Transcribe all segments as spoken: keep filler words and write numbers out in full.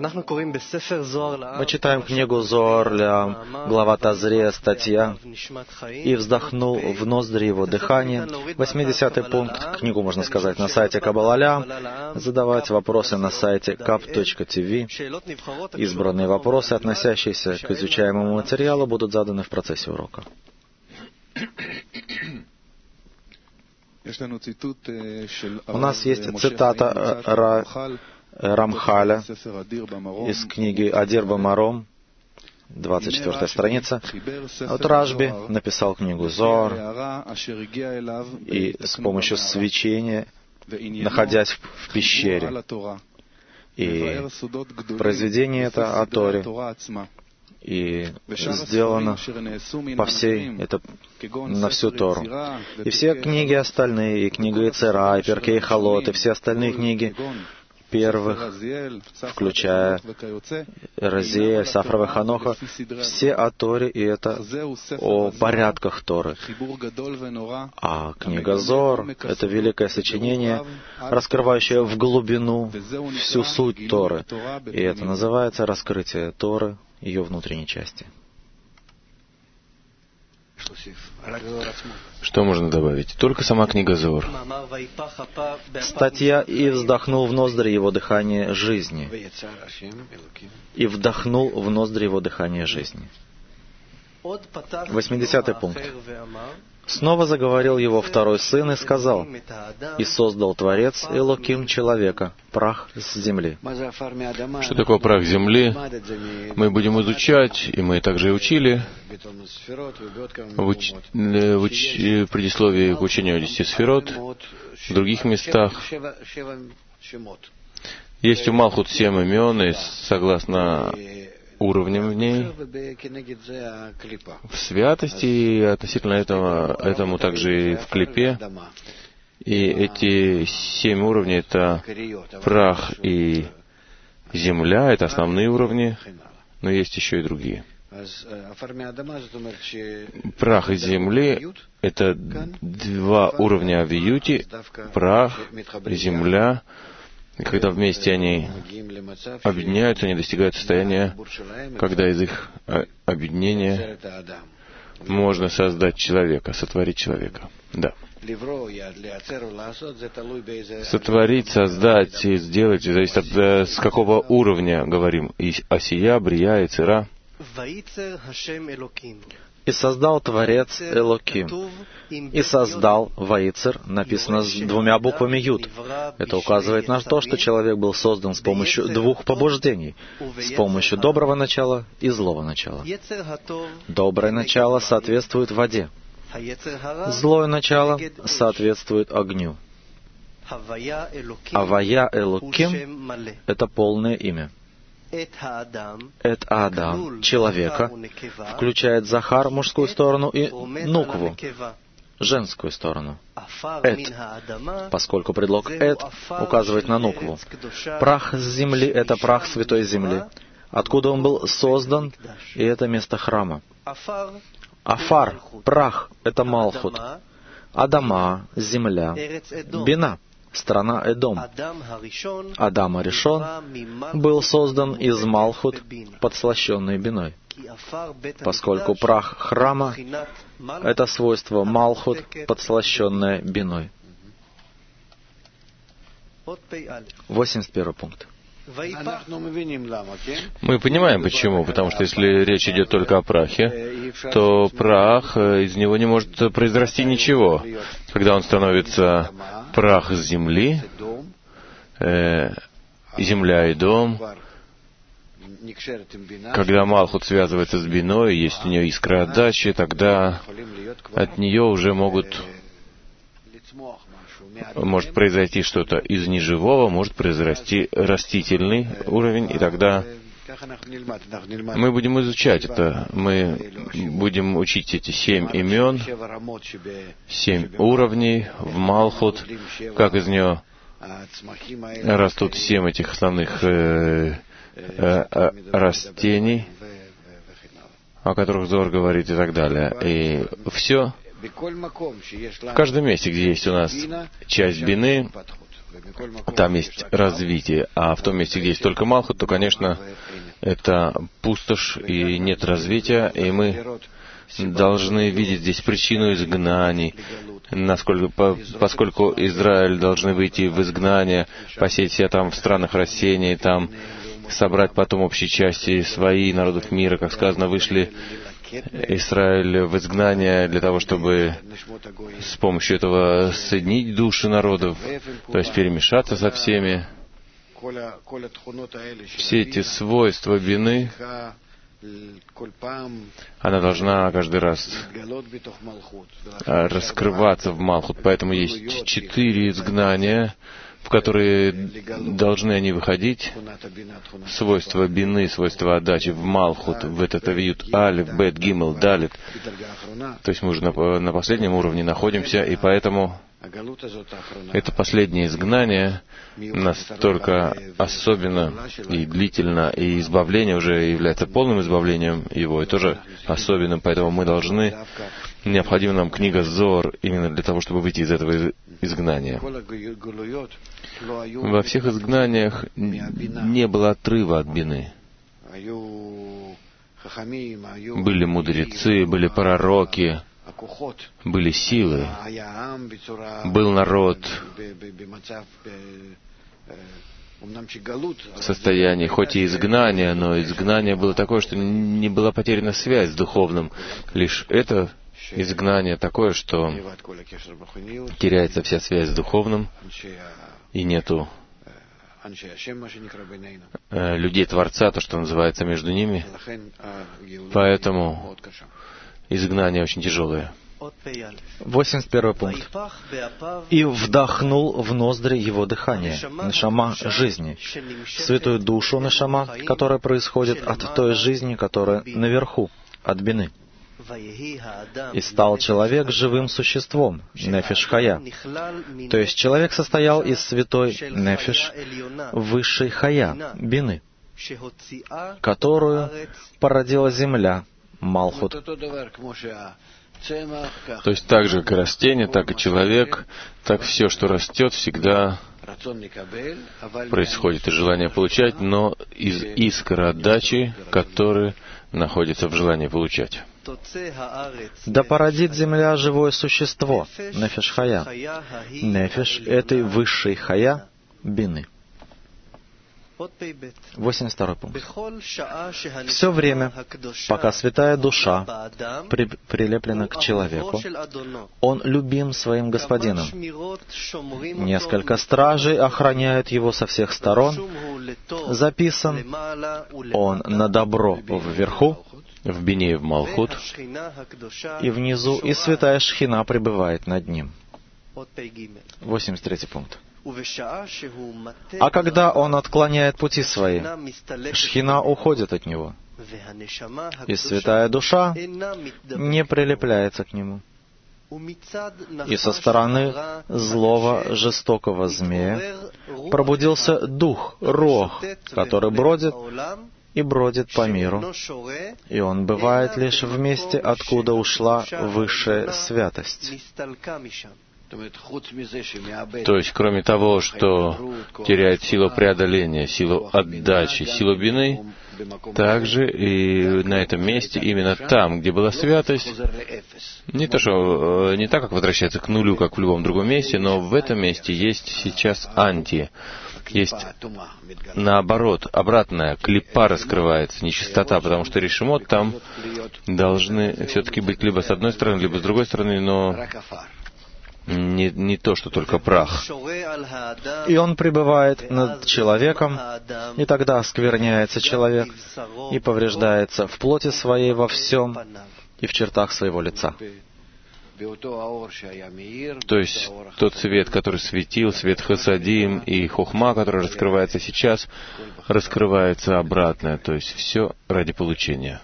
Мы читаем книгу Зоар Леам, глава Тазре, статья «И вздохнул в ноздри его дыхание». восьмидесятый пункт. Книгу можно сказать на сайте Каббала Леам, задавать вопросы на сайте каб точка ти ви. Избранные вопросы, относящиеся к изучаемому материалу, будут заданы в процессе урока. У нас есть цитата Ра... Рамхаля из книги Адир Бамаром, двадцать четвёртая страница. Вот Рашби написал книгу Зоар, и с помощью свечения, находясь в пещере, и произведение это о Торе, и сделано по всей, это на всю Тору. И все книги остальные, и книга Ицера, и Перкей Халот, и все остальные книги первых, включая Разиэль, Сафра Ханоха, все о Торе, и это о порядках Торы. А книга Зоар — это великое сочинение, раскрывающее в глубину всю суть Торы. И это называется раскрытие Торы, ее внутренней части. Что можно добавить? Только сама книга Зоар. Статья «И вздохнул в ноздри его дыхание жизни». «И вдохнул в ноздри его дыхание жизни». восьмидесятый пункт. Снова заговорил его второй сын и сказал: «И создал Творец Элоким человека, прах с земли». Что такое прах земли? Мы будем изучать, и мы также и учили в, уч... в, уч... в предисловии к учению о десяти сферот, в других местах. Есть у Малхут семь имен, и согласно уровнем в ней, в святости, и относительно этого, этому также и в клипе. И эти семь уровней — это прах и земля, это основные уровни, но есть еще и другие. Прах и земли — это два уровня в Юте, прах и земля. И когда вместе они объединяются, они достигают состояния, когда из их объединения можно создать человека, сотворить человека. Да. Сотворить, создать и сделать зависит от, с какого уровня говорим. И Осия, Брия, Ицера. «И создал Творец Элоким». «И создал» Ваицер написано с двумя буквами Юд. Это указывает на то, что человек был создан с помощью двух побуждений, с помощью доброго начала и злого начала. Доброе начало соответствует воде. Злое начало соответствует огню. Авая Элоким — это полное имя. Эт Адам, человека, включает Захар, мужскую сторону, и Нукву, женскую сторону. Эт, поскольку предлог Эт указывает на Нукву. Прах с земли — это прах святой земли, откуда он был создан, и это место храма. Афар, прах — это Малхут. Адама, земля. Бина, страна Эдом. Адам Аришон был создан из Малхут, подслащенной биной, поскольку прах храма — это свойство Малхут, подслащенное биной. восемьдесят первый пункт. Мы понимаем, почему. Потому что если речь идет только о прахе, то прах, из него не может произрасти ничего. Когда он становится прах с земли, э, земля и дом, когда Малхут связывается с биной, есть у нее искра отдачи, тогда от нее уже могут может произойти что-то из неживого, может произрасти растительный уровень, и тогда мы будем изучать это. Мы будем учить эти семь имен, семь уровней в Малхут, как из нее растут семь этих основных э, э, растений, о которых Зоар говорит, и так далее. И все в каждом месте, где есть у нас часть бины, там есть развитие. А в том месте, где есть только Малхут, то, конечно, это пустошь и нет развития, и мы должны видеть здесь причину изгнаний, насколько, поскольку Израиль должны выйти в изгнание, посеять себя там в странах растений, там собрать потом общие части свои народов мира, как сказано, вышли Израиль в изгнание для того, чтобы с помощью этого соединить души народов, то есть перемешаться со всеми. Все эти свойства бины, она должна каждый раз раскрываться в Малхут. Поэтому есть четыре изгнания, в которые должны они выходить. Свойства бины, свойства отдачи в Малхут, в этот авиют Алиф, Бет, Гимел, Далит. То есть мы уже на, на последнем уровне находимся, и поэтому это последнее изгнание настолько особенно и длительно, и избавление уже является полным избавлением его, и тоже особенным, поэтому мы должны, необходима нам книга Зор именно для того, чтобы выйти из этого изгнания. Во всех изгнаниях не было отрыва от бины. Были мудрецы, были пророки, были силы, был народ в состоянии, хоть и изгнания, но изгнание было такое, что не была потеряна связь с духовным. Лишь это изгнание такое, что теряется вся связь с духовным, и нету людей Творца, то, что называется между ними. Поэтому изгнание очень тяжелое. восемьдесят первый пункт. «И вдохнул в ноздри его дыхание, нешама жизни, святую душу нешама, которая происходит от той жизни, которая наверху, от бины. И стал человек живым существом, нефеш хая». То есть человек состоял из святой нефеш, высшей хая, бины, которую породила земля, Малхут. То есть так же, как и растение, так и человек, так все, что растет, всегда происходит из желания получать, но из искр отдачи, которые находятся в желании получать. «Да породит земля живое существо, нефеш хая». Нефеш этой высшей хая, бины. восемьдесят второй пункт. «Все время, пока святая душа при, прилеплена к человеку, он любим своим господином. Несколько стражей охраняют его со всех сторон. Записан он на добро вверху, в бине и в Малхут, и внизу, и святая Шхина пребывает над ним». восемьдесят третий пункт. «А когда он отклоняет пути свои, Шхина уходит от него, и святая душа не прилепляется к нему. И со стороны злого жестокого змея пробудился дух, рох, который бродит и бродит по миру, и он бывает лишь в месте, откуда ушла высшая святость». То есть, кроме того, что теряет силу преодоления, силу отдачи, силу бины, также и на этом месте, именно там, где была святость, не то, что не так, как возвращается к нулю, как в любом другом месте, но в этом месте есть сейчас анти, есть наоборот, обратная, клипа раскрывается, нечистота, потому что решимот там должны все-таки быть либо с одной стороны, либо с другой стороны, но Не, не то, что только прах. И он пребывает над человеком, и тогда оскверняется человек, и повреждается в плоти своей во всем, и в чертах своего лица. То есть тот свет, который светил, свет Хасадим и Хохма, который раскрывается сейчас, раскрывается обратно. То есть все ради получения.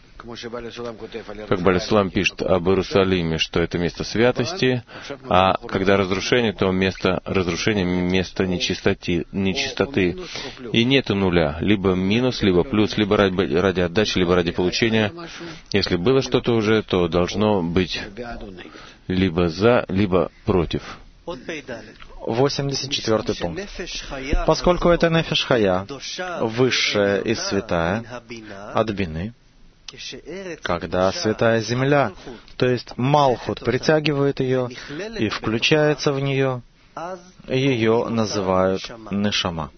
Как Бааль Сулам пишет об Иерусалиме, что это место святости, а когда разрушение, то место разрушения, место нечистоты, нечистоты. И нету нуля, либо минус, либо плюс, либо ради, ради отдачи, либо ради получения. Если было что-то уже, то должно быть либо за, либо против. восемьдесят четвёртый пункт. Поскольку это нефеш хая, высшая и святая от бины, когда святая земля, то есть Малхут, притягивает ее и включается в нее, ее называют нешама.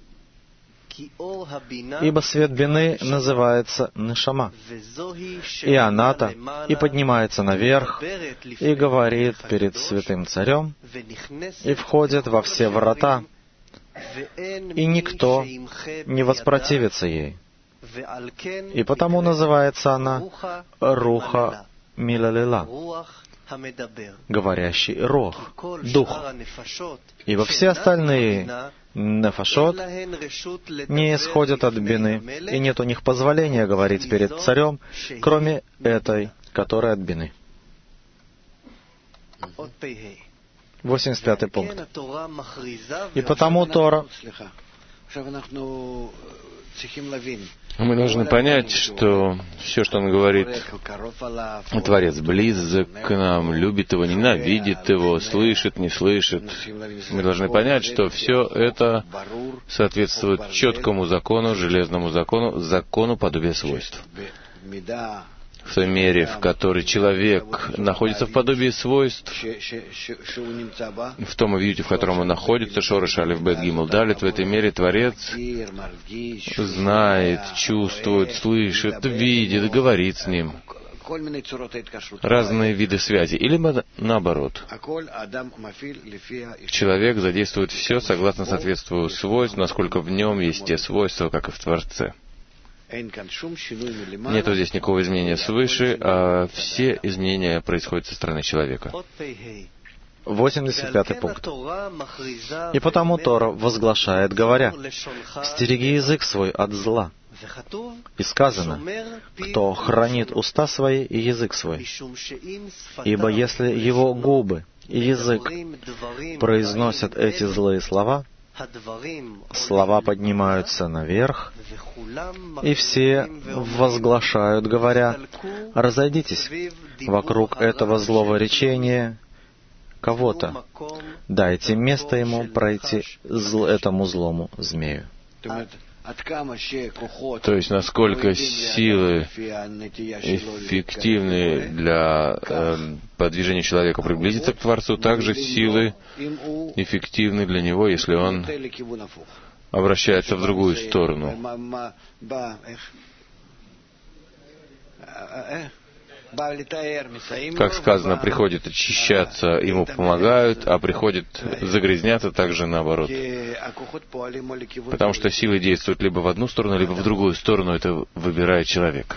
Ибо свет бины называется нешама. И она-то и поднимается наверх, и говорит перед святым царем, и входит во все врата, и никто не воспротивится ей. И потому называется она Руха Милалила, говорящий Рох, Дух. Ибо все остальные нефашот не исходят от бины, и нет у них позволения говорить перед царем, кроме этой, которая от бины. восемьдесят пятый пункт. И потому Тора... Мы должны понять, что все, что он говорит, Творец близок к нам, любит его, ненавидит его, слышит, не слышит. Мы должны понять, что все это соответствует четкому закону, железному закону, закону подобия свойств. В той мере, в которой человек находится в подобии свойств, в том уюте, в котором он находится, Шореш Алеф Бет Гимел Далет, в этой мере Творец знает, чувствует, слышит, видит, говорит с ним. Разные виды связи. Или наоборот. Человек задействует все согласно соответствию свойств, насколько в нем есть те свойства, как и в Творце. Нету здесь никакого изменения свыше, а все изменения происходят со стороны человека. восемьдесят пятый пункт. И потому Тора возглашает, говоря, «Стереги язык свой от зла». И сказано, «Кто хранит уста свои и язык свой». Ибо если его губы и язык произносят эти злые слова, слова поднимаются наверх, и все возглашают, говоря, «Разойдитесь вокруг этого злого речения кого-то, дайте место ему пройти зл, этому злому змею». То есть, насколько силы эффективны для э, подвижения человека приблизиться к Творцу, также силы эффективны для него, если он обращается в другую сторону. Как сказано, приходит очищаться, ему помогают, а приходит загрязняться также наоборот. Потому что силы действуют либо в одну сторону, либо в другую сторону, это выбирает человек.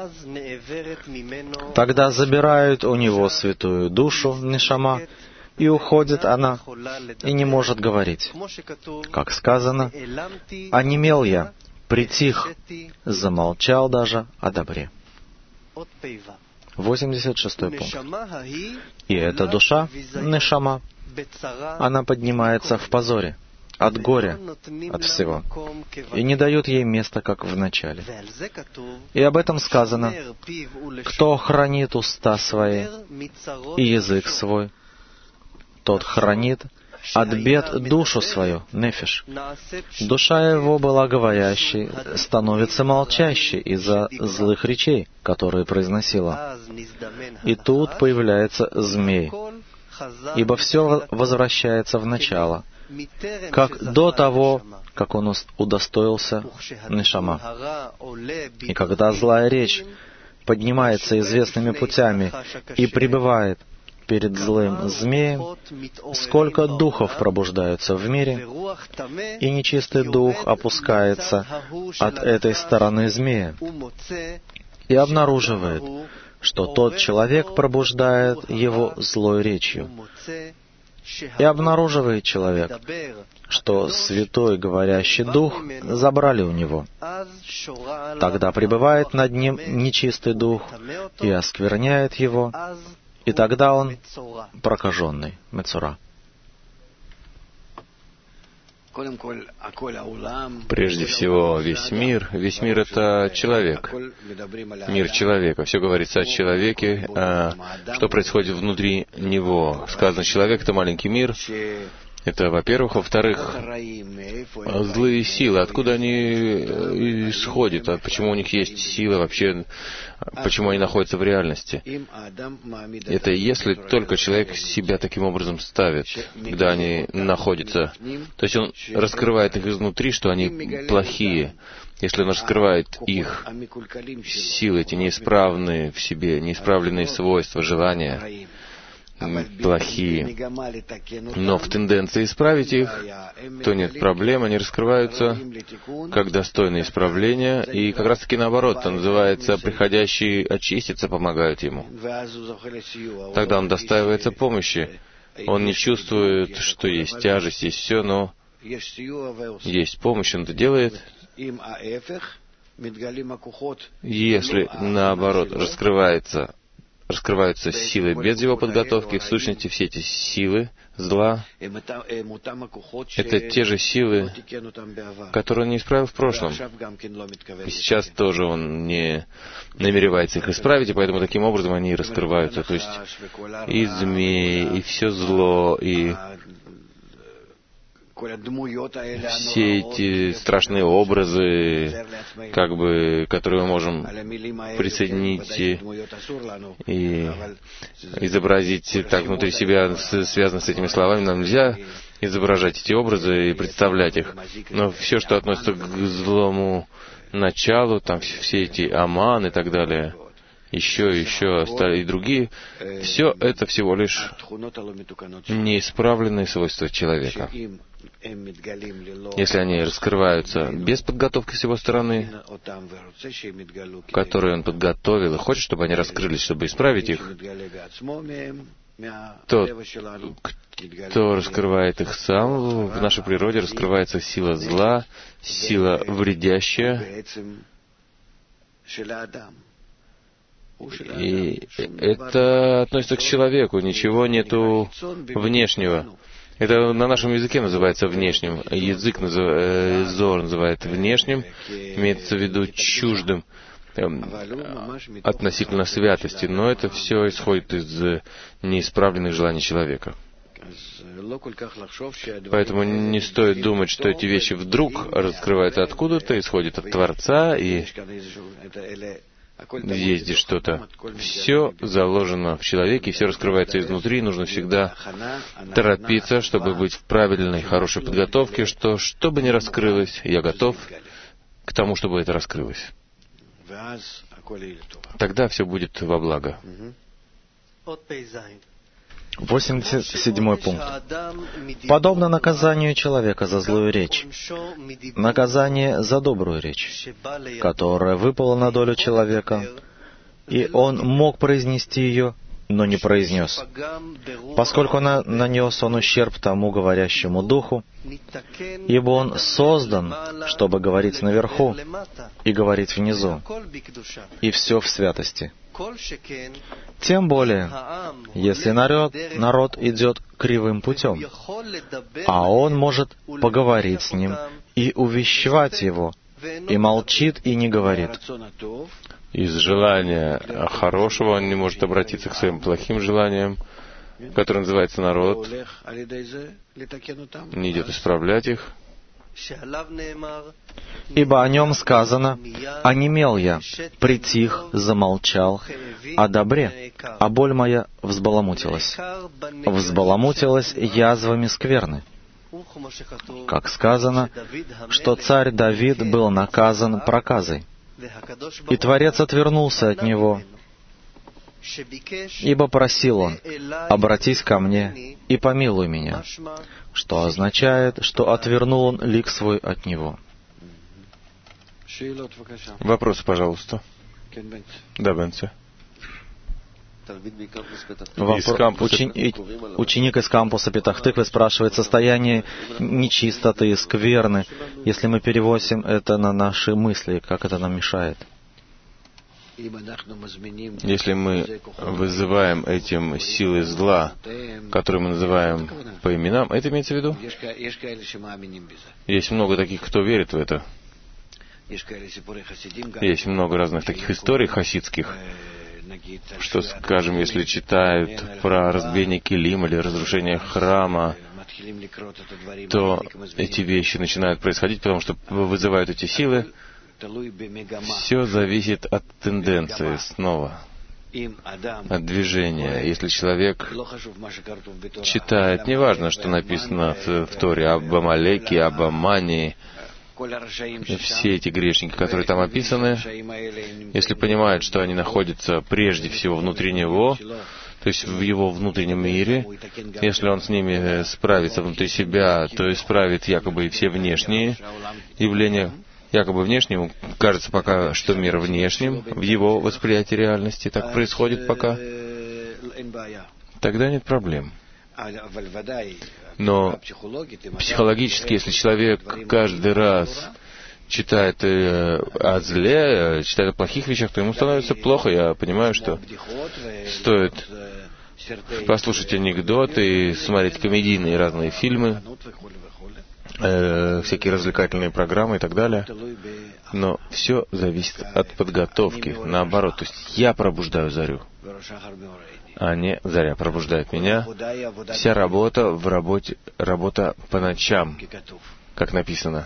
Тогда забирают у него святую душу, нешама, и уходит она, и не может говорить. Как сказано, «Онемел я, притих, замолчал даже о добре». восемьдесят шестой пункт. И эта душа, нешама, она поднимается в позоре, от горя, от всего, и не дают ей места, как в начале. И об этом сказано, «Кто хранит уста свои и язык свой, тот хранит от бед душу свою, нефиш. Душа его была говорящей, становится молчащей из-за злых речей, которые произносила. И тут появляется змей, ибо все возвращается в начало, как до того, как он удостоился нешама. И когда злая речь поднимается известными путями и пребывает перед злым змеем, сколько духов пробуждаются в мире, и нечистый дух опускается от этой стороны змея и обнаруживает, что тот человек пробуждает его злой речью. И обнаруживает человек, что святой говорящий дух забрали у него. Тогда пребывает над ним нечистый дух и оскверняет его, и тогда он прокаженный, мецура. Прежде всего, весь мир, весь мир — это человек, мир человека. Все говорится о человеке, а что происходит внутри него. Сказано, человек — это маленький мир. Это, во-первых. Во-вторых, злые силы, откуда они исходят, а почему у них есть сила вообще, почему они находятся в реальности. Это если только человек себя таким образом ставит, когда они находятся, то есть он раскрывает их изнутри, что они плохие. Если он раскрывает их силы, эти неисправные в себе, неисправленные свойства, желания, плохие, но в тенденции исправить их, то нет проблем, они раскрываются как достойные исправления, и как раз-таки наоборот, это называется, приходящие очиститься помогают ему. Тогда он достаивается помощи, он не чувствует, что есть тяжесть, есть все, но есть помощь, он это делает. Если наоборот раскрывается раскрываются силы без его подготовки. В сущности, все эти силы зла — это те же силы, которые он не исправил в прошлом. И сейчас тоже он не намеревается их исправить, и поэтому таким образом они и раскрываются. То есть и змеи, и все зло, и все эти страшные образы, как бы, которые мы можем присоединить и, и изобразить так внутри себя, связано с этими словами, нам нельзя изображать эти образы и представлять их. Но все, что относится к злому началу, там все эти аман и так далее, еще, еще и другие, все это всего лишь неисправленные свойства человека. Если они раскрываются без подготовки с его стороны, которые он подготовил и хочет, чтобы они раскрылись, чтобы исправить их, тот, кто раскрывает их сам, в нашей природе раскрывается сила зла, сила вредящая, и это относится к человеку, ничего нету внешнего. Это на нашем языке называется внешним. Язык назыв... Зор называет внешним, имеется в виду чуждым относительно святости, но это все исходит из неисправленных желаний человека. Поэтому не стоит думать, что эти вещи вдруг раскрываются откуда-то, исходят от Творца, и есть здесь что-то. Все заложено в человеке, все раскрывается изнутри, нужно всегда торопиться, чтобы быть в правильной, хорошей подготовке, что, что бы ни раскрылось, я готов к тому, чтобы это раскрылось. Тогда все будет во благо. восемьдесят седьмой пункт. Подобно наказанию человека за злую речь, наказание за добрую речь, которая выпала на долю человека, и он мог произнести ее, но не произнес, поскольку на, нанес он ущерб тому говорящему духу, ибо он создан, чтобы говорить наверху и говорить внизу, и все в святости. Тем более, если народ, народ идет кривым путем, а он может поговорить с ним и увещевать его, и молчит и не говорит. Из желания хорошего он не может обратиться к своим плохим желаниям, который называется народ, не идет исправлять их. Ибо о нем сказано: «Онемел я, притих, замолчал о добре, а боль моя взбаламутилась, взбаламутилась язвами скверны». Как сказано, что царь Давид был наказан проказой, и Творец отвернулся от него, ибо просил он: «Обратись ко мне и помилуй меня», что означает, что отвернул он лик свой от него. Вопросы, пожалуйста. Да, Бенце. Вопро... Учени... Ученик из кампуса Петах-Тыквы спрашивает: состояние нечистоты и скверны, если мы переводим это на наши мысли, как это нам мешает? Если мы вызываем этим силы зла, которые мы называем по именам. Это имеется в виду? Есть много таких, кто верит в это. Есть много разных таких историй хасидских, что, скажем, если читают про разбиение килим или разрушение храма, то эти вещи начинают происходить, потому что вызывают эти силы. Все зависит от тенденции снова, от движения. Если человек читает, неважно, что написано в, в Торе об Амалеке, об Амании, все эти грешники, которые там описаны, если понимают, что они находятся прежде всего внутри него, то есть в его внутреннем мире, если он с ними справится внутри себя, то исправит якобы и все внешние явления. Якобы внешнему кажется пока, что мир внешним, в его восприятии реальности так происходит пока, тогда нет проблем. Но психологически, если человек каждый раз читает э, о зле, читает о плохих вещах, то ему становится плохо. Я понимаю, что стоит послушать анекдоты и смотреть комедийные разные фильмы, э, всякие развлекательные программы и так далее. Но все зависит от подготовки. Наоборот, то есть я пробуждаю зарю, а не заря пробуждает меня. Вся работа в работе, работа по ночам, как написано,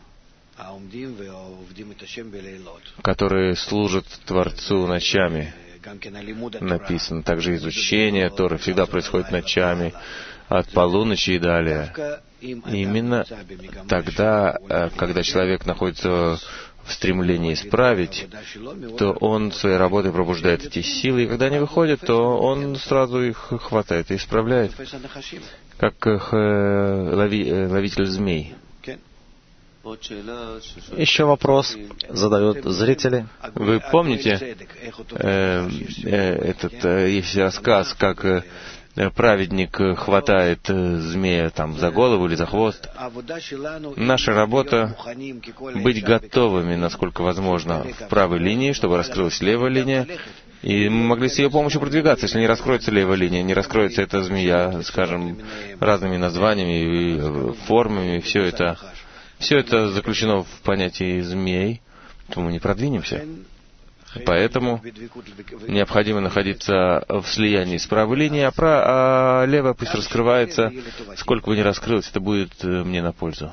которые служат Творцу ночами. Написано. Также изучение Торы всегда происходит ночами, от полуночи и далее. Именно тогда, когда человек находится в стремлении исправить, то он своей работой пробуждает эти силы, и когда они выходят, то он сразу их хватает и исправляет, как лови, ловитель змей. Еще вопрос задают зрители. Вы помните э, э, этот э, есть рассказ, как э, праведник хватает э, змея там за голову или за хвост? Наша работа — быть готовыми, насколько возможно, в правой линии, чтобы раскрылась левая линия, и мы могли с ее помощью продвигаться. Если не раскроется левая линия, не раскроется эта змея, скажем, разными названиями и формами, все это Все это заключено в понятии змей, то мы не продвинемся. Поэтому необходимо находиться в слиянии с правой линией, а, про, а левая пусть раскрывается. Сколько бы ни раскрылось, это будет мне на пользу.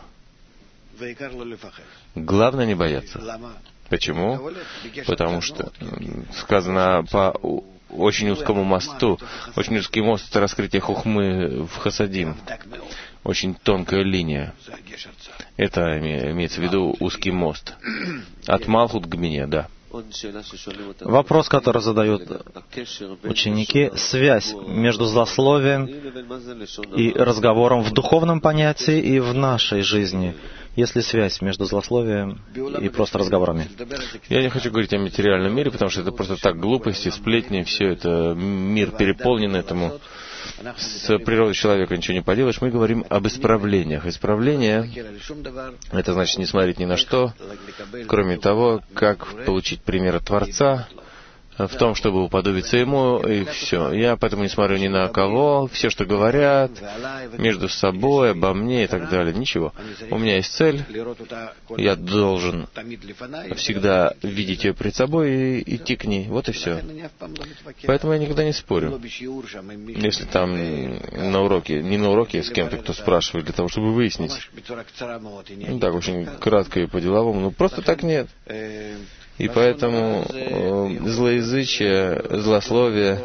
Главное не бояться. Почему? Потому что сказано по очень узкому мосту. Очень узкий мост — это раскрытие хухмы в хасадим. Очень тонкая линия. Это имеется в виду узкий мост. От Малхут к Бине, да. Вопрос, который задают ученики: связь между злословием и разговором в духовном понятии и в нашей жизни. Есть ли связь между злословием и просто разговорами? Я не хочу говорить о материальном мире, потому что это просто так глупости, сплетни, все это, мир переполнен этому. С природой человека ничего не поделаешь. Мы говорим об исправлениях. Исправление — это значит не смотреть ни на что, кроме того, как получить пример от Творца, в том, чтобы уподобиться Ему, и все. Я поэтому не смотрю ни на кого, все, что говорят, между собой, обо мне и так далее. Ничего. У меня есть цель, я должен всегда видеть ее перед собой и идти к ней. Вот и все. Поэтому я никогда не спорю. Если там на уроке, не на уроке с кем-то, кто спрашивает, для того, чтобы выяснить. Ну так, очень кратко и по-деловому. Ну, просто так нет. И поэтому э, злоязычие, злословие,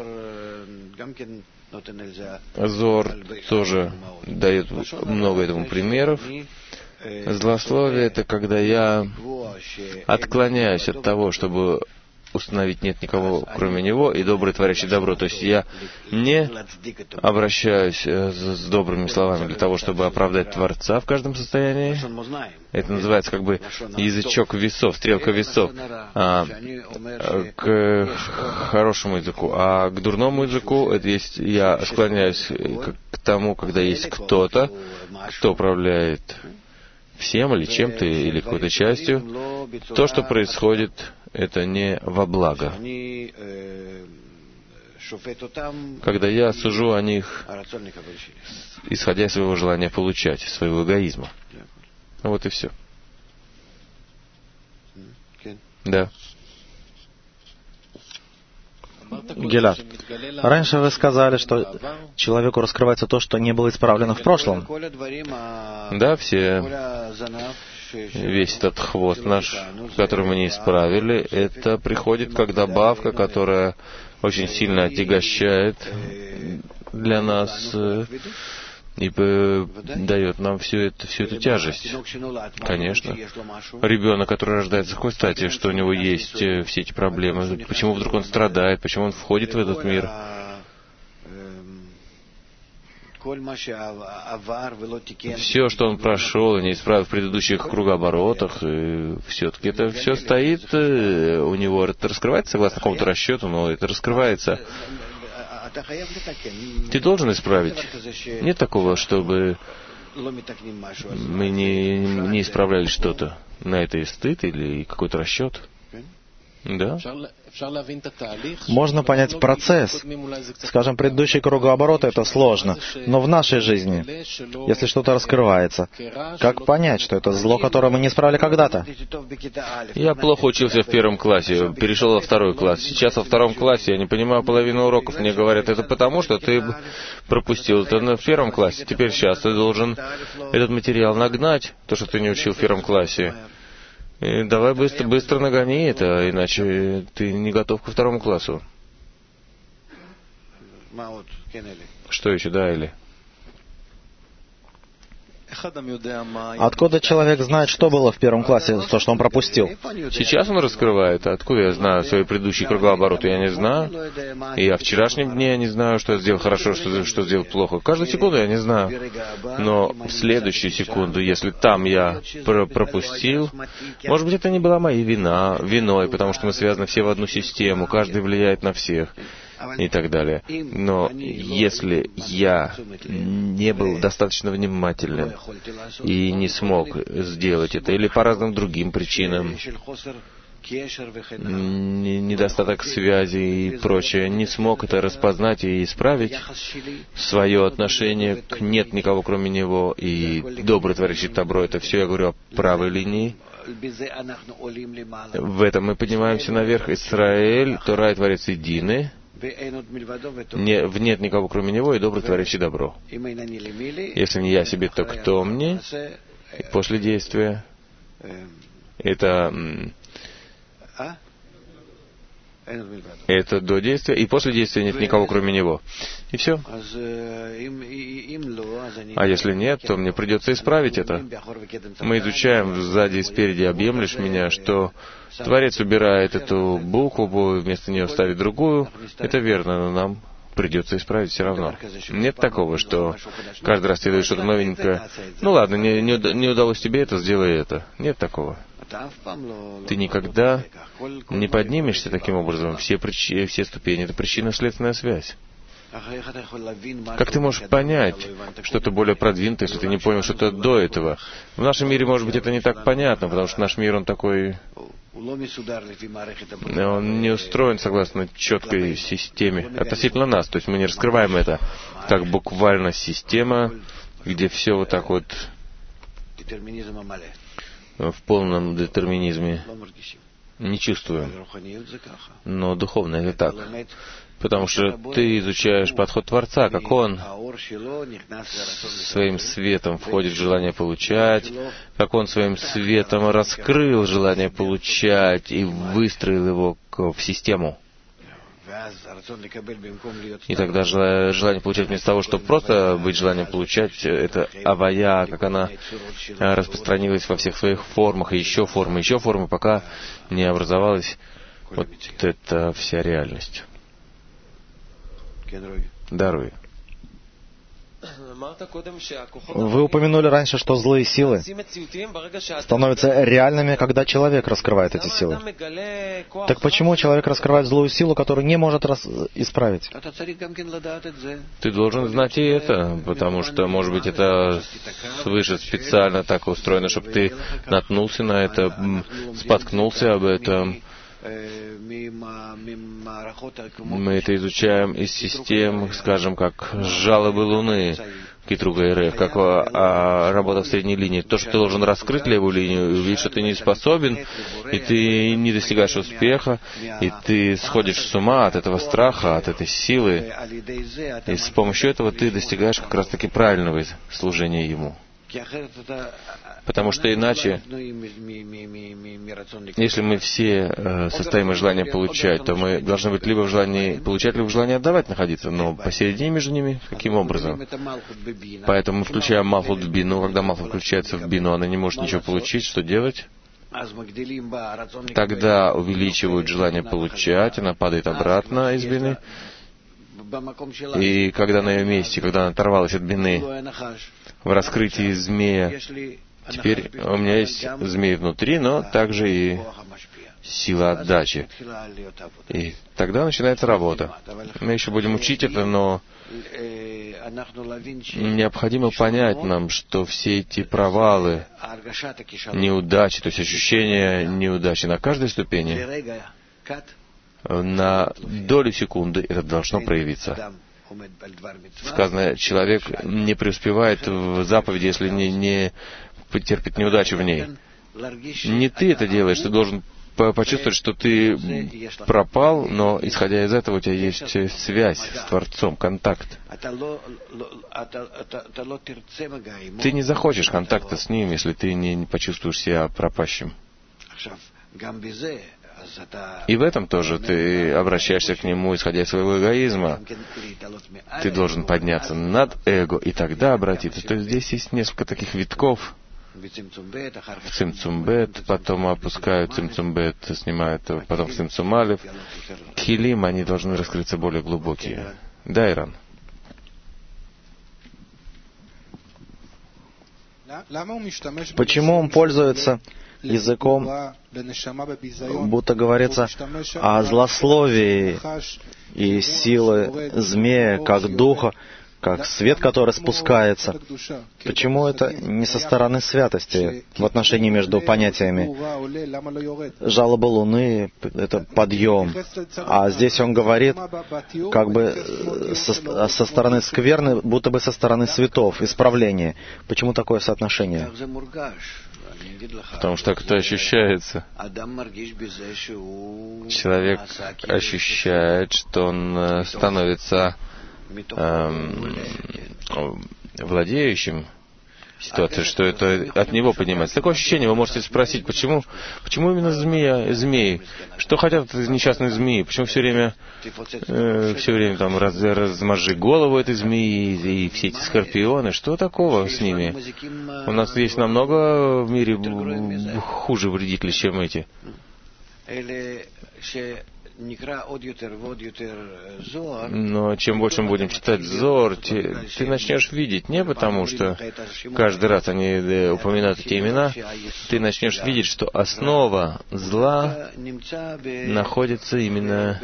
Зор тоже дает много этому примеров. Злословие — это когда я отклоняюсь от того, чтобы установить нет никого, кроме Него, и добрый, творящий добро. То есть я не обращаюсь с добрыми словами для того, чтобы оправдать Творца в каждом состоянии. Это называется как бы язычок весов, стрелка весов, а, к хорошему языку. А к дурному языку это есть, я склоняюсь к тому, когда есть кто-то, кто управляет всем или чем-то, или какой-то частью. То, что происходит, это не во благо. когда я сужу о них, исходя из своего желания получать, своего эгоизма. Вот и все. Да. Гилад, раньше вы сказали, что человеку раскрывается то, что не было исправлено в прошлом. Да, все, весь этот хвост наш, который мы не исправили, это приходит как добавка, которая очень сильно отягощает для нас и дает нам всю эту, всю эту тяжесть. Конечно. Ребенок, который рождается, в какой стати, что у него есть все эти проблемы? Почему вдруг он страдает? Почему он входит в этот мир? Все, что он прошел и не исправил в предыдущих кругооборотах, все-таки это все стоит у него. Это раскрывается согласно какому-то расчету, но это раскрывается. Ты должен исправить. Нет такого, чтобы мы не, не исправляли что-то. На это и стыд или какой-то расчет. Да. Можно понять процесс. Скажем, предыдущий кругооборот — это сложно. Но в нашей жизни, если что-то раскрывается, как понять, что это зло, которое мы не исправили когда-то? Я плохо учился в первом классе, перешел во второй класс. Сейчас во втором классе я не понимаю половину уроков. Мне говорят, это потому, что ты пропустил это в первом классе. Теперь сейчас ты должен этот материал нагнать, то, что ты не учил в первом классе. И давай быстро, быстро нагони это, иначе ты не готов ко второму классу. Что еще, да, или? Откуда человек знает, что было в первом классе, то, что он пропустил? Сейчас он раскрывает. Откуда я знаю свои предыдущие кругообороты? Я не знаю. И о вчерашнем дне я не знаю, что я сделал хорошо, что, что сделал плохо. Каждую секунду я не знаю. Но в следующую секунду, если там я про- пропустил, может быть, это не была моя вина, виной, потому что мы связаны все в одну систему, каждый влияет на всех. И так далее. Но если я не был достаточно внимательным и не смог сделать это, или по разным другим причинам, недостаток связи и прочее, не смог это распознать и исправить свое отношение к «нет никого кроме него» и «добрый творящий добро», это все я говорю о правой линии. В этом мы поднимаемся наверх. Израиль, Тора и Творец едины. Не, нет никого кроме него и добрый творящий добро. Если не я себе, то кто мне? И после действия это это до действия, и после действия нет никого кроме него. И все. А если нет, то мне придется исправить это. Мы изучаем сзади и спереди, объемлешь меня, что Творец убирает эту букву, вместо нее ставит другую. Это верно, но нам придется исправить все равно. Нет такого, что каждый раз тебе дают что-то новенькое. Ну ладно, не, не, не удалось тебе это, сделай это. Нет такого. Ты никогда не поднимешься таким образом. Все, причи, все ступени — это причинно-следственная связь. Как ты можешь понять что-то более продвинутое, если ты не понял что-то до этого? В нашем мире, может быть, это не так понятно, потому что наш мир, он такой... Он не устроен согласно четкой системе относительно нас. То есть мы не раскрываем это как буквально система, где все вот так вот в полном детерминизме. Не чувствуем. Но духовно это так. Потому что ты изучаешь подход Творца, как Он своим светом входит в желание получать, как Он своим светом раскрыл желание получать и выстроил его в систему. И тогда желание получать вместо того, чтобы просто быть желанием получать, это авая, как она распространилась во всех своих формах, и еще формы, еще формы, пока не образовалась вот эта вся реальность. Даруй. Вы упомянули раньше, что злые силы становятся реальными, когда человек раскрывает эти силы. Так почему человек раскрывает злую силу, которую не может рас... исправить? Ты должен знать и это, потому что, может быть, это свыше специально так устроено, чтобы ты наткнулся на это, споткнулся об этом, Мы это изучаем из систем, скажем, как жалобы Луны, Китруга РФ, как а, работа в средней линии. То, что ты должен раскрыть левую линию, увидеть, что ты не способен, и ты не достигаешь успеха, и ты сходишь с ума от этого страха, от этой силы, и с помощью этого ты достигаешь как раз-таки правильного служения Ему. Потому что иначе, если мы все э, состоим из желания получать, то мы должны быть либо в желании получать, либо в желании отдавать находиться. Но посередине между ними, каким образом? Поэтому мы включаем Малхут в бину. Когда Малхут включается в бину, она не может ничего получить. Что делать? Тогда увеличивают желание получать, она падает обратно из бины. И когда на ее месте, когда она оторвалась от бины, в раскрытии змея, теперь у меня есть змей внутри, но также и сила отдачи. И тогда начинается работа. Мы еще будем учить это, но необходимо понять нам, что все эти провалы, неудачи, то есть ощущение неудачи на каждой ступени, на долю секунды это должно проявиться. Сказано, человек не преуспевает в заповеди, если не, не потерпит неудачи в ней. Не ты это делаешь, ты должен почувствовать, что ты пропал, но, исходя из этого, у тебя есть связь с Творцом, контакт. Ты не захочешь контакта с Ним, если ты не почувствуешь себя пропащим. И в этом тоже ты обращаешься к Нему, исходя из своего эгоизма. Ты должен подняться над эго и тогда обратиться. То есть здесь есть несколько таких витков. В Цимцумбет, потом опускают Цимцумбет, снимают, потом в Цимцумалев. Тхилим, они должны раскрыться более глубокие. Да, Иран? Почему он пользуется языком, будто говорится о злословии и силы змея, как духа, как свет, который спускается? Почему это не со стороны святости в отношении между понятиями? Жалоба Луны — это подъем. А здесь он говорит как бы со, со стороны скверны, будто бы со стороны светов, исправления. Почему такое соотношение? Потому что так это ощущается. Человек ощущает, что он становится эм, владеющим ситуацией, что это от него поднимается. Такое ощущение, вы можете спросить, почему, почему именно змея, змеи? Что хотят несчастные змеи? Почему все время, э, все время там раз, размажи голову этой змеи и, и все эти скорпионы? Что такого с ними? У нас есть намного в мире хуже вредителей, чем эти. Но чем больше мы будем читать Зор, ты, ты начнешь видеть, не потому что каждый раз они упоминают эти имена, ты начнешь видеть, что основа зла находится именно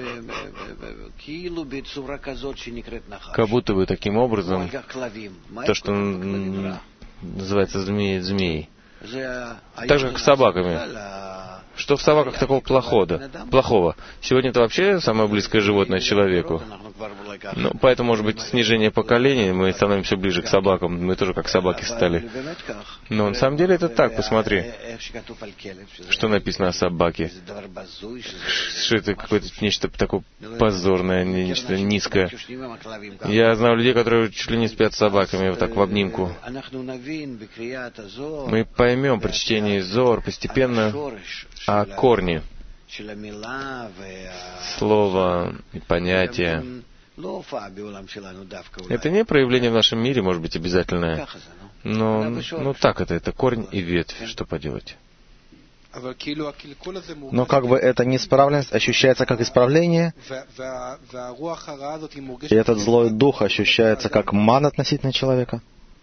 как будто бы таким образом, то, что называется змеи, змеи. Так же, как с собаками. Что в собаках такого плохого? плохого? Сегодня это вообще самое близкое животное человеку. Ну, поэтому, может быть, снижение поколений, мы становимся ближе к собакам, мы тоже как собаки стали. Но на самом деле это так, посмотри, что написано о собаке. Что это какое-то нечто такое позорное, нечто низкое. Я знаю людей, которые чуть ли не спят с собаками, вот так в обнимку. Мы поймем при чтении Зор постепенно о корне слова и понятия. Это не проявление в нашем мире, может быть, обязательное, но ну, так это, это корень и ветвь, что поделать. Но как бы эта неисправленность ощущается как исправление, и этот злой дух ощущается как ман относительно человека.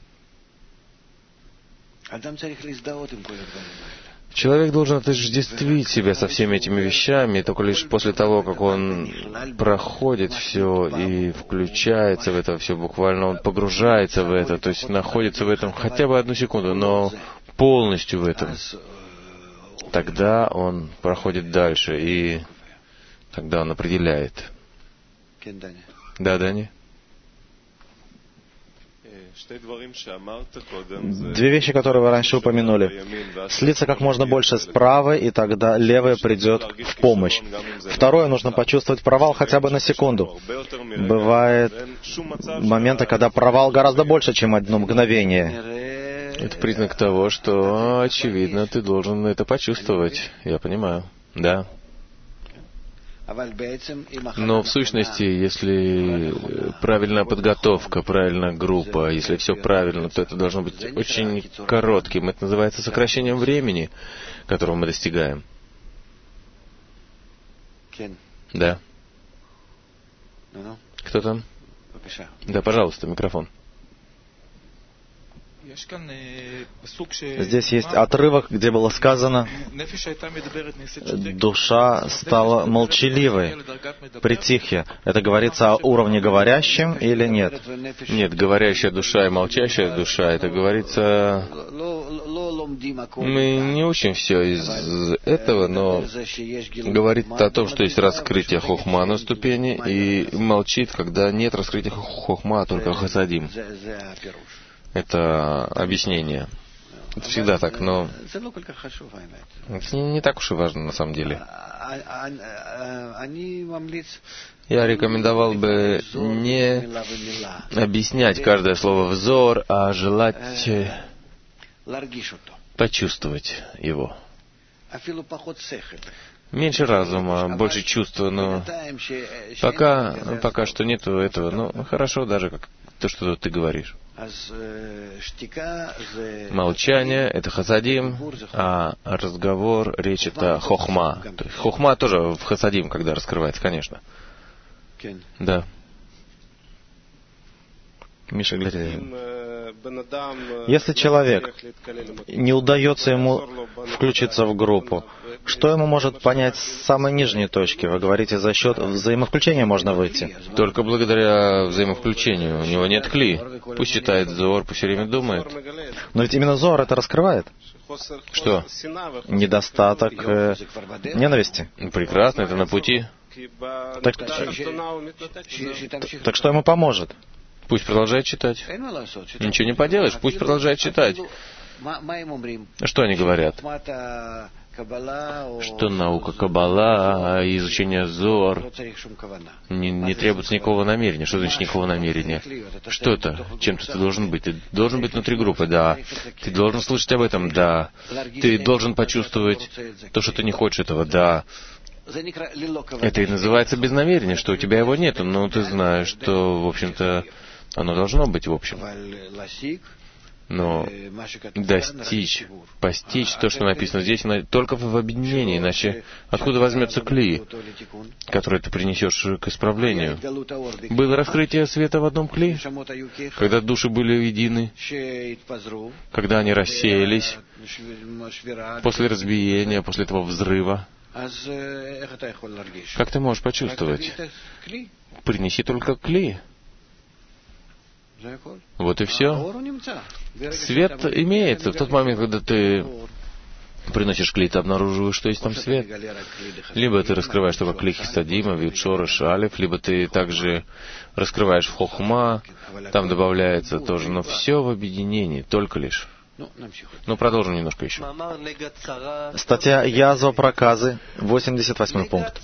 Человек должен отождествить себя со всеми этими вещами, и только лишь после того, как он проходит все и включается в это все, буквально он погружается в это, то есть находится в этом хотя бы одну секунду, но полностью в этом. тогда он проходит дальше, и тогда он определяет. Да, Дани? Две вещи, которые вы раньше упомянули. Слиться как можно больше с правой, и тогда левая придет в помощь. Второе, нужно почувствовать провал хотя бы на секунду. Бывают моменты, когда провал гораздо больше, чем одно мгновение. Это признак того, что, очевидно, ты должен это почувствовать. Я понимаю. Да. Но в сущности, если правильная подготовка, правильная группа, если все правильно, то это должно быть очень коротким. Это называется сокращением времени, которого мы достигаем. Да. Кто там? Да, пожалуйста, микрофон. Здесь есть отрывок, где было сказано, душа стала молчаливой, притихла. Это говорится о уровне говорящем или нет? Нет, говорящая душа и молчащая душа, это говорится... Мы не учим все из этого, но говорит о том, что есть раскрытие хохма на ступени, и молчит, когда нет раскрытия хохма, а только хасадим. Это объяснение. Это всегда так, но это не так уж и важно на самом деле. Я рекомендовал бы не объяснять каждое слово взор, а желать почувствовать его. Меньше разума, больше чувства, но пока, пока что нету этого. Ну, хорошо даже как то, что ты говоришь. Молчание — это хасадим, а разговор, речь — это хохма. То есть хохма тоже в хасадим, когда раскрывается, конечно. Да. Миша, глядя. Если человек не удается ему включиться в группу, что ему может понять с самой нижней точки? Вы говорите, за счет взаимовключения можно выйти. Только благодаря взаимовключению. У него нет кли. Пусть читает Зор, пусть все время думает. Но ведь именно Зор это раскрывает. Что? Недостаток э, ненависти. Прекрасно, это на пути. Так, так что ему поможет? Пусть продолжает читать. Ничего не поделаешь, пусть продолжает читать. Что они говорят? Что наука Каббала, изучение Зор не, не требуется никакого намерения. Что значит никакого намерения? Что это? Чем-то ты должен быть? Ты должен быть внутри группы, да. Ты должен слышать об этом, да. Ты должен почувствовать то, что ты не хочешь этого, да. Это и называется без намерения, что у тебя его нету, но ты знаешь, что, в общем-то, оно должно быть, в общем. Но достичь, постичь то, что написано здесь, только в объединении, иначе откуда возьмется кли, который ты принесешь к исправлению? Было раскрытие света в одном кли, когда души были едины, когда они рассеялись, после разбиения, после этого взрыва. Как ты можешь почувствовать? Принеси только кли. Вот и все. Свет имеется. В тот момент, когда ты приносишь кли, ты обнаруживаешь, что есть там свет. Либо ты раскрываешь только кли хисадима, вьючора, шалев, либо ты также раскрываешь в хохма, там добавляется тоже. Но все в объединении, только лишь. Ну, продолжим немножко еще. Статья «Язва проказы», восемьдесят восьмой пункт.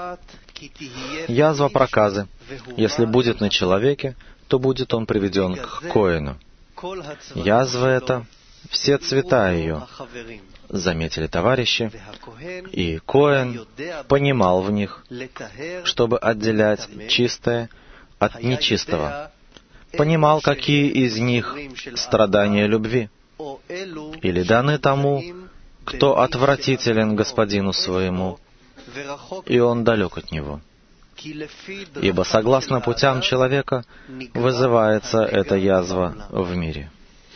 Язва проказы. Если будет на человеке, то будет он приведен к коэну. Язва это — все цвета ее, заметили товарищи, и коэн понимал в них, чтобы отделять чистое от нечистого, понимал, какие из них страдания любви, или даны тому, кто отвратителен господину своему, и он далек от него. Ибо согласно путям человека вызывается эта язва в мире.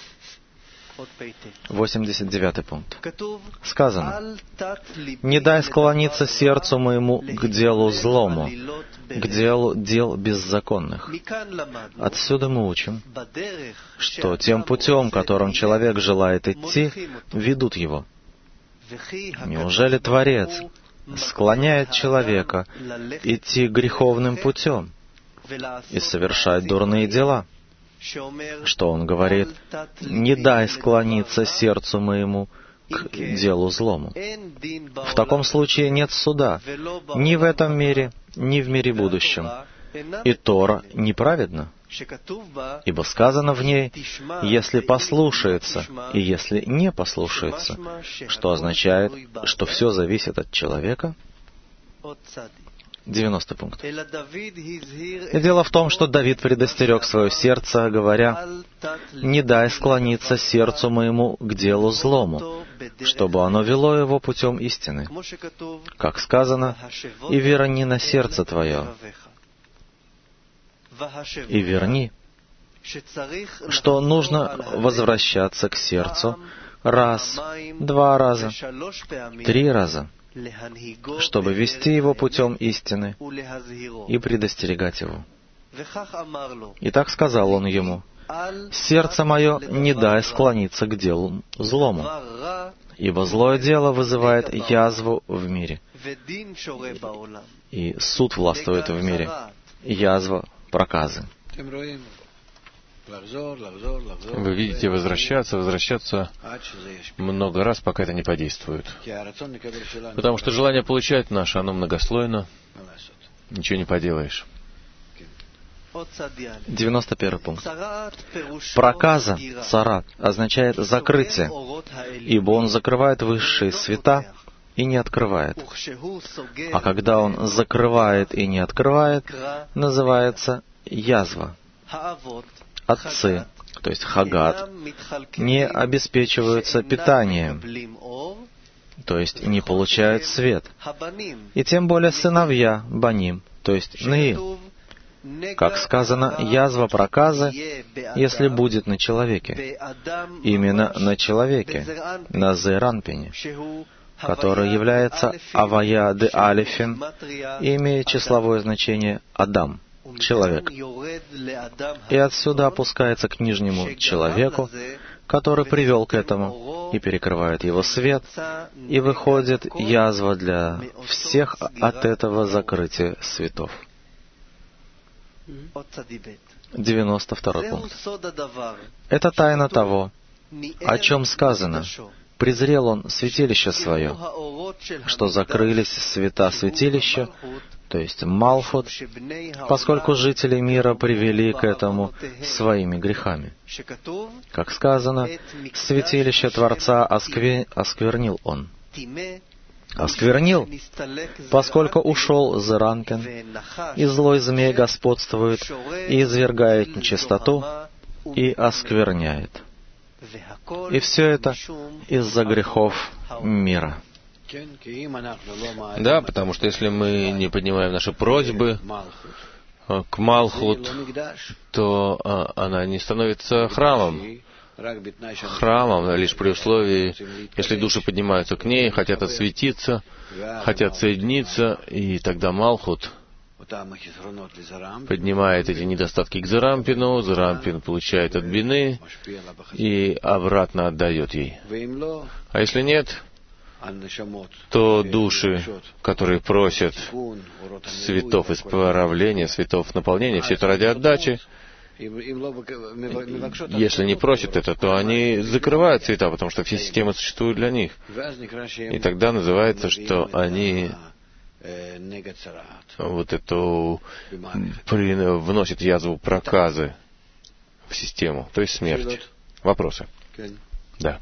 восемьдесят девятый пункт. Сказано: «Не дай склониться сердцу моему к делу злому, к делу дел беззаконных». Отсюда мы учим, что тем путем, которым человек желает идти, ведут его. Неужели Творец склоняет человека идти греховным путем и совершать дурные дела? Что он говорит: «Не дай склониться сердцу моему к делу злому». В таком случае нет суда ни в этом мире, ни в мире будущем. И Тора неправедна, ибо сказано в ней: «Если послушается и если не послушается», что означает, что все зависит от человека. девяностый пункт. И дело в том, что Давид предостерег свое сердце, говоря: «Не дай склониться сердцу моему к делу злому, чтобы оно вело его путем истины». Как сказано: «И верни на сердце твое». И верни, что нужно возвращаться к сердцу раз, два раза, три раза, чтобы вести его путем истины и предостерегать его. И так сказал он ему: «Сердце мое не дай склониться к делу злому, ибо злое дело вызывает язву в мире, и суд властвует в мире, язва проказы». Вы видите, возвращаться, возвращаться много раз, пока это не подействует. Потому что желание получать наше, оно многослойно. Ничего не поделаешь. девяносто первый пункт. Проказа, царат, означает закрытие, ибо он закрывает высшие света и не открывает. А когда он закрывает и не открывает, называется язва. Отцы, то есть хагат, не обеспечиваются питанием, то есть не получают свет. И тем более сыновья, баним, то есть неи. Как сказано, язва проказы, если будет на человеке, именно на человеке, на зейранпине, который является авая де алифин и имеет числовое значение Адам, человек. И отсюда опускается к нижнему человеку, который привел к этому, и перекрывает его свет, и выходит язва для всех от этого закрытия светов. девяносто второй пункт. Это тайна того, о чем сказано: «Презрел он святилище свое», что закрылись света святилища, то есть Малхут, поскольку жители мира привели к этому своими грехами. Как сказано, святилище Творца оскве... осквернил он. Осквернил, поскольку ушел Зеранпин, и злой змей господствует, и извергает нечистоту, и оскверняет. И все это из-за грехов мира. Да, потому что если мы не поднимаем наши просьбы к Малхут, то она не становится храмом. Храмом лишь при условии, если души поднимаются к ней, хотят осветиться, хотят соединиться, и тогда Малхут поднимает эти недостатки к Зерампину, Зерампин получает от Бины и обратно отдает ей. А если нет, то души, которые просят цветов исправления, цветов наполнения, все это ради отдачи, если не просят это, то они закрывают цвета, потому что все системы существуют для них. И тогда называется, что они вот эту вносят язву проказы в систему, то есть смерть. Вопросы? Да.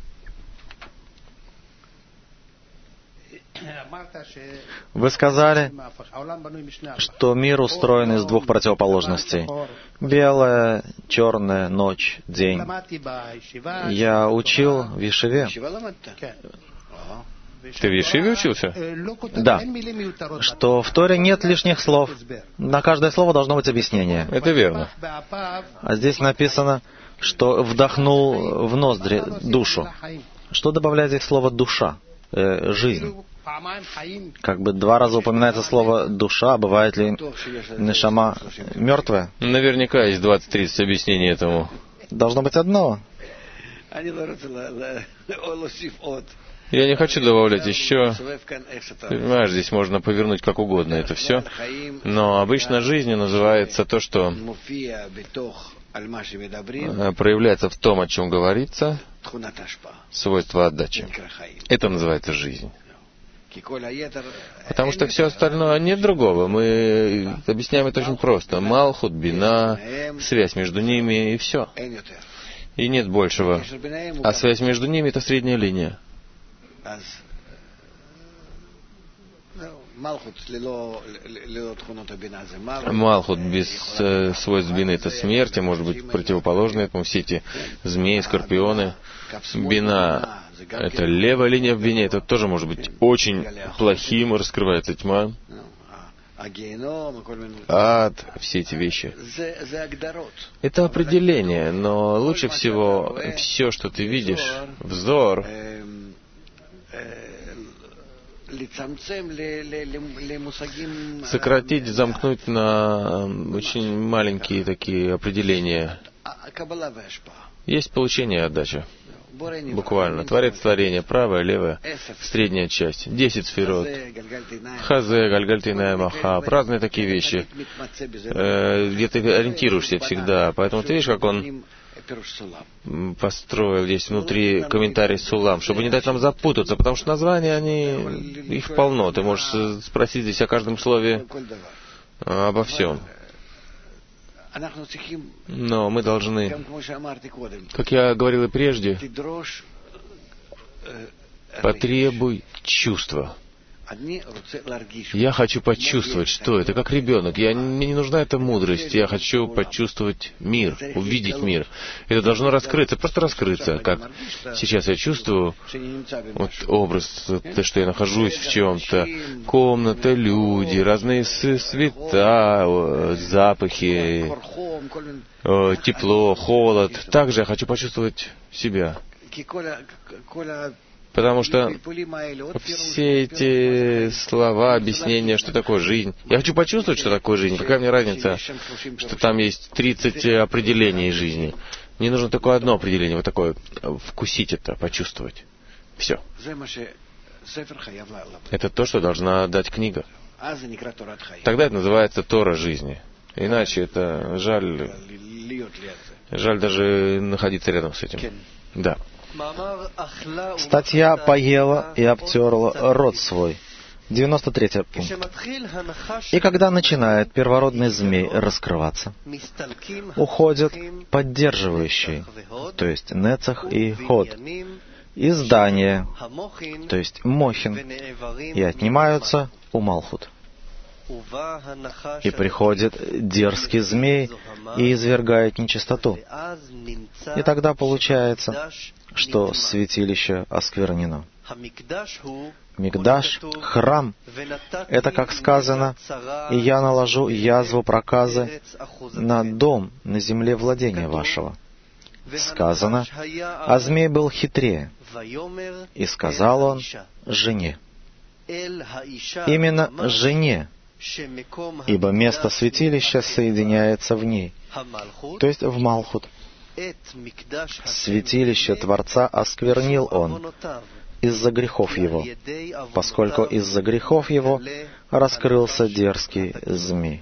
Вы сказали, что мир устроен из двух противоположностей. Белая, черная, ночь, день. Я учил в Ешиве. Ты в Ешиве учился? Да. Что в Торе нет лишних слов. На каждое слово должно быть объяснение. Это верно. А здесь написано, что вдохнул в ноздри душу. Что добавляет здесь слово «душа», э, «жизнь»? Как бы два раза упоминается слово «душа», бывает ли нешама мертвая? Наверняка есть двадцать-тридцать объяснений этому. Должно быть одно. Я не хочу добавлять еще. Понимаешь, здесь можно повернуть как угодно это все. Но обычно жизнью называется то, что проявляется в том, о чем говорится, свойство отдачи. Это называется жизнь. Потому что все остальное нет другого. Мы объясняем это очень просто. Малхут, бина, связь между ними и все. И нет большего. А связь между ними — это средняя линия. Малхут без э, свойств бины — это смерть, а может быть противоположные этому все эти змеи, скорпионы. Бина — это левая линия в бине, это тоже может быть очень плохим, раскрывается тьма. Ад, все эти вещи. Это определение, но лучше всего все, что ты видишь, взор, сократить, замкнуть на очень маленькие такие определения. Есть получение и отдача. Буквально. Творец творения, правая, левая, средняя часть. Десять сферот. Хазе, Гальгальтиная Маха. Разные такие вещи. Э, где ты ориентируешься всегда. Поэтому ты видишь, как он построил здесь внутри комментарий Сулам, чтобы не дать нам запутаться, потому что названия, они, их полно. Ты можешь спросить здесь о каждом слове, обо всем. Но мы должны, как я говорил и прежде, потребуй чувства. Я хочу почувствовать, что это, как ребенок. Я, мне не нужна эта мудрость. Я хочу почувствовать мир, увидеть мир. Это должно раскрыться, просто раскрыться. Как сейчас я чувствую вот образ, то, что я нахожусь в чем-то. Комната, люди, разные цвета, запахи, тепло, холод. Также я хочу почувствовать себя. Потому что все эти слова, объяснения, что такое жизнь. Я хочу почувствовать, что такое жизнь. Какая мне разница, что там есть тридцать определений жизни. Мне нужно такое одно определение, вот такое, вкусить это, почувствовать. Все. Это то, что должна дать книга. Тогда это называется Тора жизни. Иначе это жаль, жаль даже находиться рядом с этим. Да. Статья «Поела и обтерла рот свой». девяносто третий пункт. И когда начинает первородный змей раскрываться, уходят поддерживающие, то есть нецах и ход, и здания, то есть мохин, и отнимаются у малхут. И приходит дерзкий змей и извергает нечистоту. И тогда получается, что святилище осквернено. Микдаш, храм, это, как сказано, «И я наложу язву проказы на дом, на земле владения вашего». Сказано, а змей был хитрее, и сказал он жене. Именно жене, ибо место святилища соединяется в ней, то есть в Малхут. Святилище Творца осквернил он из-за грехов его, поскольку из-за грехов его раскрылся дерзкий змей.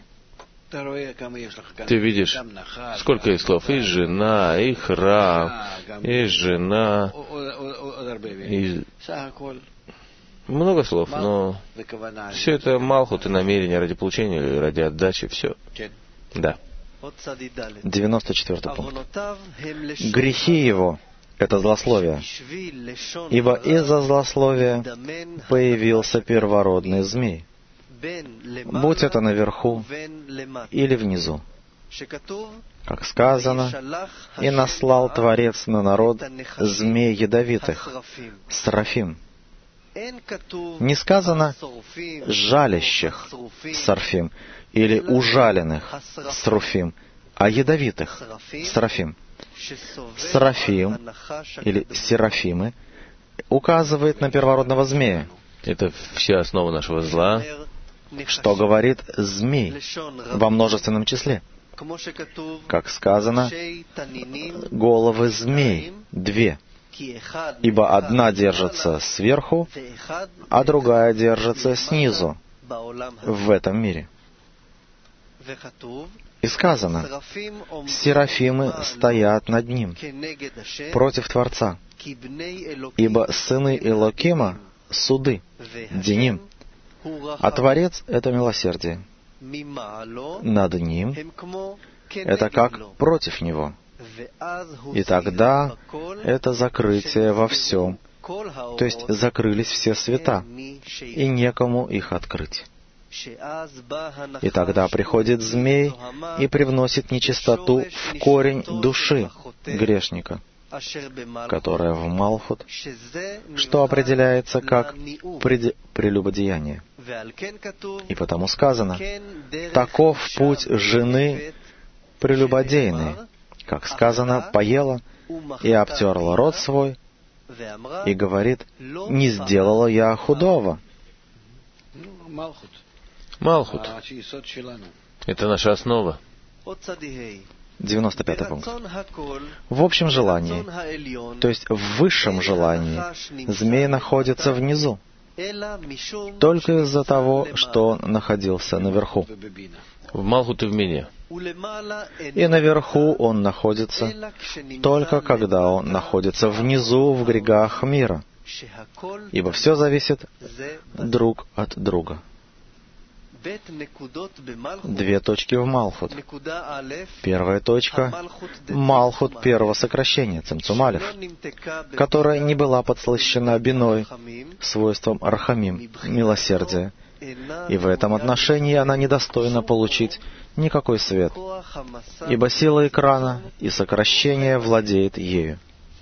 Ты видишь, сколько есть слов. И жена, и храм, и жена, и... Много слов, но все это малхут и намерение ради получения или ради отдачи, все. Да. девяносто четвёртый пункт. Грехи его — это злословие, ибо из-за злословия появился первородный змей, будь это наверху или внизу. Как сказано, «И наслал Творец на народ змей ядовитых, сарафим». Не сказано «жалящих» сарафим или «ужаленных» сарафим, а «ядовитых» сарафим. Сарафим или серафимы указывает на первородного змея. Это вся основа нашего зла. Что говорит змей во множественном числе? Как сказано, головы змей две. ибо одна держится сверху, а другая держится снизу, в этом мире. И сказано, серафимы стоят над ним, против Творца, ибо сыны Элокима — суды, Диним, а Творец — это милосердие. Над ним — это как против него. И тогда это закрытие во всем, то есть закрылись все света, и некому их открыть. И тогда приходит змей и привносит нечистоту в корень души грешника, которая в Малхут, что определяется как прелюбодеяние. И потому сказано, таков путь жены прелюбодейной, как сказано, поела и обтерла рот свой, и говорит, не сделала я худого. Малхут. Это наша основа. девяносто пятый пункт. В общем желании, то есть в высшем желании, змей находится внизу, только из-за того, что он находился наверху. В Малхут и в Бине. И наверху он находится только когда он находится внизу в грехах мира, ибо все зависит друг от друга. Две точки в Малхут. Первая точка — Малхут первого сокращения, Цимцум Алеф, которая не была подслащена биной, свойством Рахамим, милосердия, и в этом отношении она недостойна получить никакой свет, ибо сила экрана и сокращение владеет ею.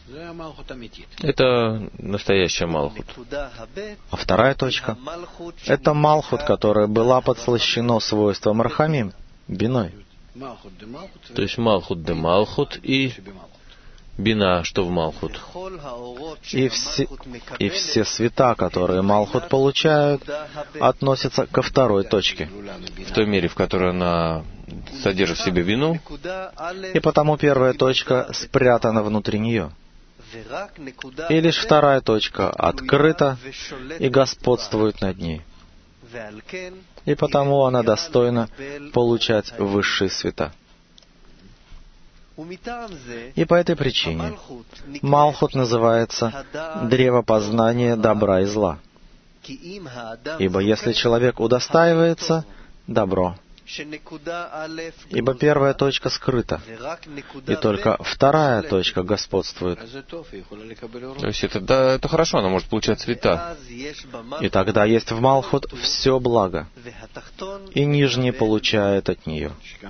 Это настоящая Малхут. А вторая точка — это Малхут, которая была подслащена свойством Рахамим, биной. То есть Малхут де Малхут и Бина, что в Малхут. И все, и все света, которые Малхут получают, относятся ко второй точке. В той мере, в которой она содержит в себе Бину. И потому первая точка спрятана внутри нее. И лишь вторая точка открыта и господствует над ней. И потому она достойна получать высшие света. И по этой причине Малхут называется древо познания добра и зла. Ибо если человек удостаивается, добро. Ибо первая точка скрыта, и только вторая точка господствует. То есть это, да, это хорошо, она может получать цвета. И тогда есть в Малхут все благо, и нижний получает от нее.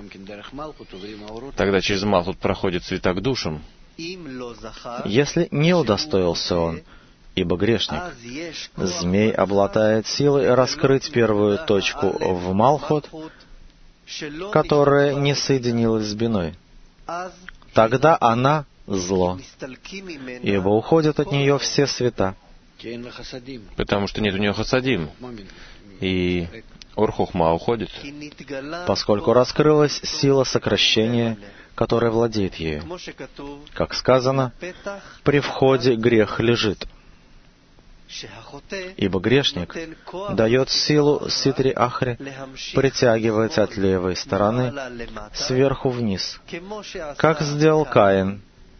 Тогда через Малхут проходит цвета к душам. Если не удостоился он, ибо грешник, змей обладает силой раскрыть первую точку в Малхут, которая не соединилась с биной. Тогда она — зло, ибо уходят от нее все света. Потому что нет у нее хасадим. И Ор-Хохма уходит. Поскольку раскрылась сила сокращения, которая владеет ею. Как сказано, при входе грех лежит. Ибо грешник дает силу Ситри Ахри притягивать от левой стороны сверху вниз, как сделал Каин.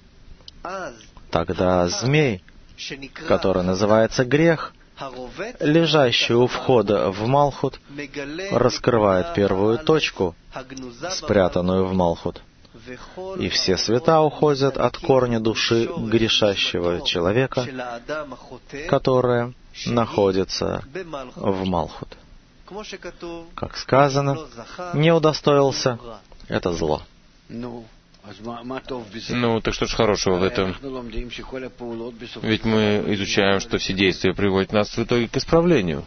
Тогда змей, который называется грех, лежащий у входа в Малхут, раскрывает первую точку, спрятанную в Малхут. И все света уходят от корня души грешащего человека, которая находится в Малхут. Как сказано, не удостоился — это зло. Ну, так что ж хорошего в этом? Ведь мы изучаем, что все действия приводят нас в итоге к исправлению.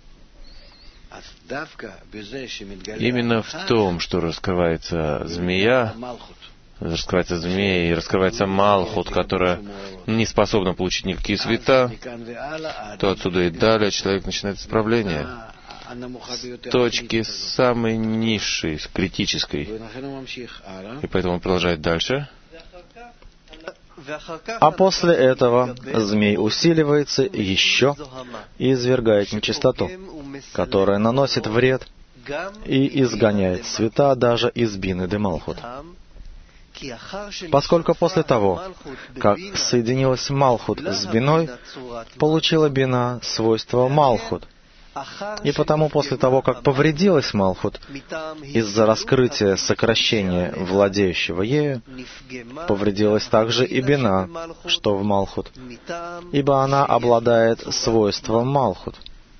Именно в том, что раскрывается змея, раскрывается змея и раскрывается Малхут, которая не способна получить никакие света, то отсюда и далее человек начинает исправление с точки самой низшей, с критической. И поэтому он продолжает дальше. А после этого змей усиливается еще и извергает нечистоту, которая наносит вред и изгоняет света даже из бины де Малхут. Поскольку после того, как соединилась Малхут с биной, получила бина свойство Малхут. И потому после того, как повредилась Малхут, из-за раскрытия сокращения владеющего ею, повредилась также и бина, что в Малхут, ибо она обладает свойством Малхут.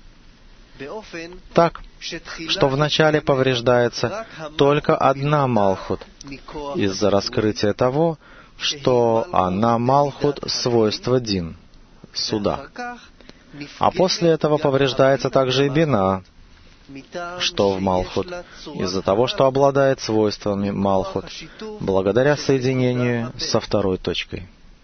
Так, что вначале повреждается только одна Малхут, из-за раскрытия того, что она Малхут свойства Дин, суда. А после этого повреждается также и бина, что в Малхут, из-за того, что обладает свойствами Малхут, благодаря соединению со второй точкой.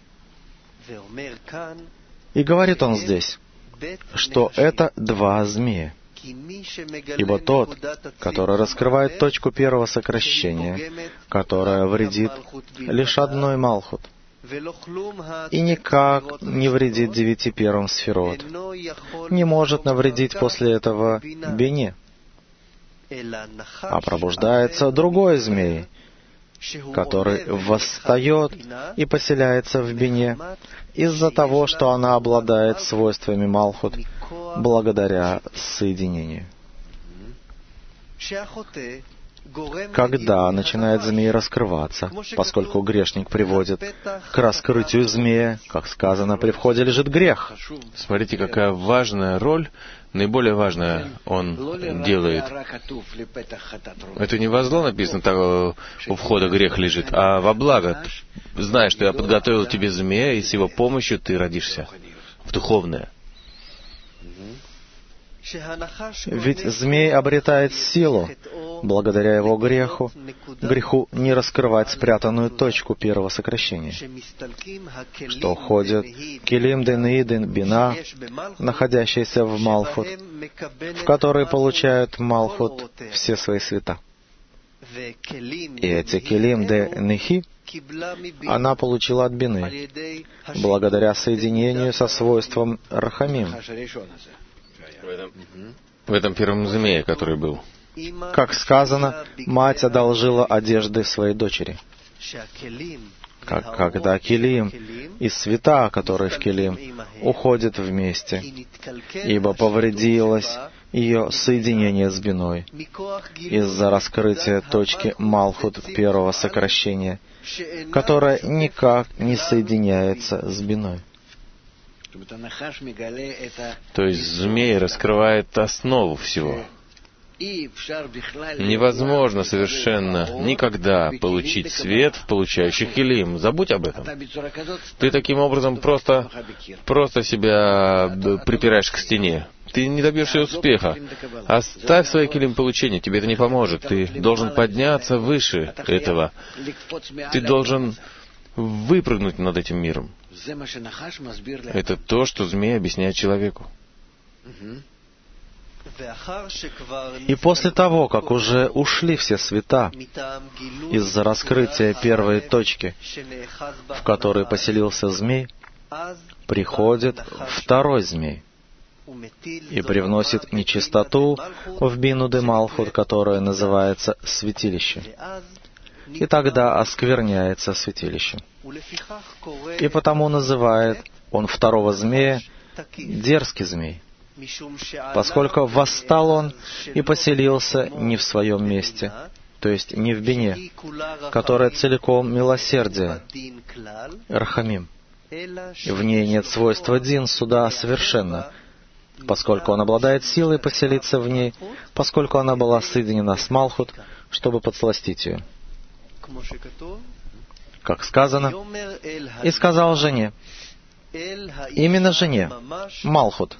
И говорит он здесь, что это два змея. Ибо тот, который раскрывает точку первого сокращения, которая вредит лишь одной Малхут, и никак не вредит девяти первым сферот, не может навредить после этого бине. А пробуждается другой змей, который восстает и поселяется в бине из-за того, что она обладает свойствами Малхут благодаря соединению. Когда начинает змей раскрываться, поскольку грешник приводит к раскрытию змея, как сказано, при входе лежит грех. Смотрите, какая важная роль, наиболее важная он делает. Это не во зло написано, так, у входа грех лежит, а во благо. Знай, что я подготовил тебе змея, и с его помощью ты родишься в духовное. Ведь змей обретает силу, благодаря его греху, греху не раскрывать спрятанную точку первого сокращения, что уходит килим денеиден бина, находящаяся в Малхут, в которой получают Малхут все свои света. И эти килим де нехи она получила от бины, благодаря соединению со свойством рахамим. В этом первом змее, который был. Как сказано, мать одолжила одежды своей дочери. Как когда килим и света, которые в килим, уходят вместе, ибо повредилось ее соединение с биной из-за раскрытия точки Малхут первого сокращения, которая никак не соединяется с биной. То есть змей раскрывает основу всего. Невозможно совершенно никогда получить свет в получающий килим. Забудь об этом. Ты таким образом просто, просто себя припираешь к стене. Ты не добьешься успеха. Оставь свои килим получения, тебе это не поможет. Ты должен подняться выше этого. Ты должен выпрыгнуть над этим миром. Это то, что змей объясняет человеку. И после того, как уже ушли все света из-за раскрытия первой точки, в которой поселился змей, приходит второй змей и привносит нечистоту в бину де Малхут, которая называется святилище. И тогда оскверняется святилище. И потому называет он второго змея дерзкий змей, поскольку восстал он и поселился не в своем месте, то есть не в бине, которая целиком милосердие, рахамим. В ней нет свойства дин, суда совершенно, поскольку он обладает силой поселиться в ней, поскольку она была соединена с Малхут, чтобы подсластить ее. Как сказано, и сказал жене, именно жене, Малхут.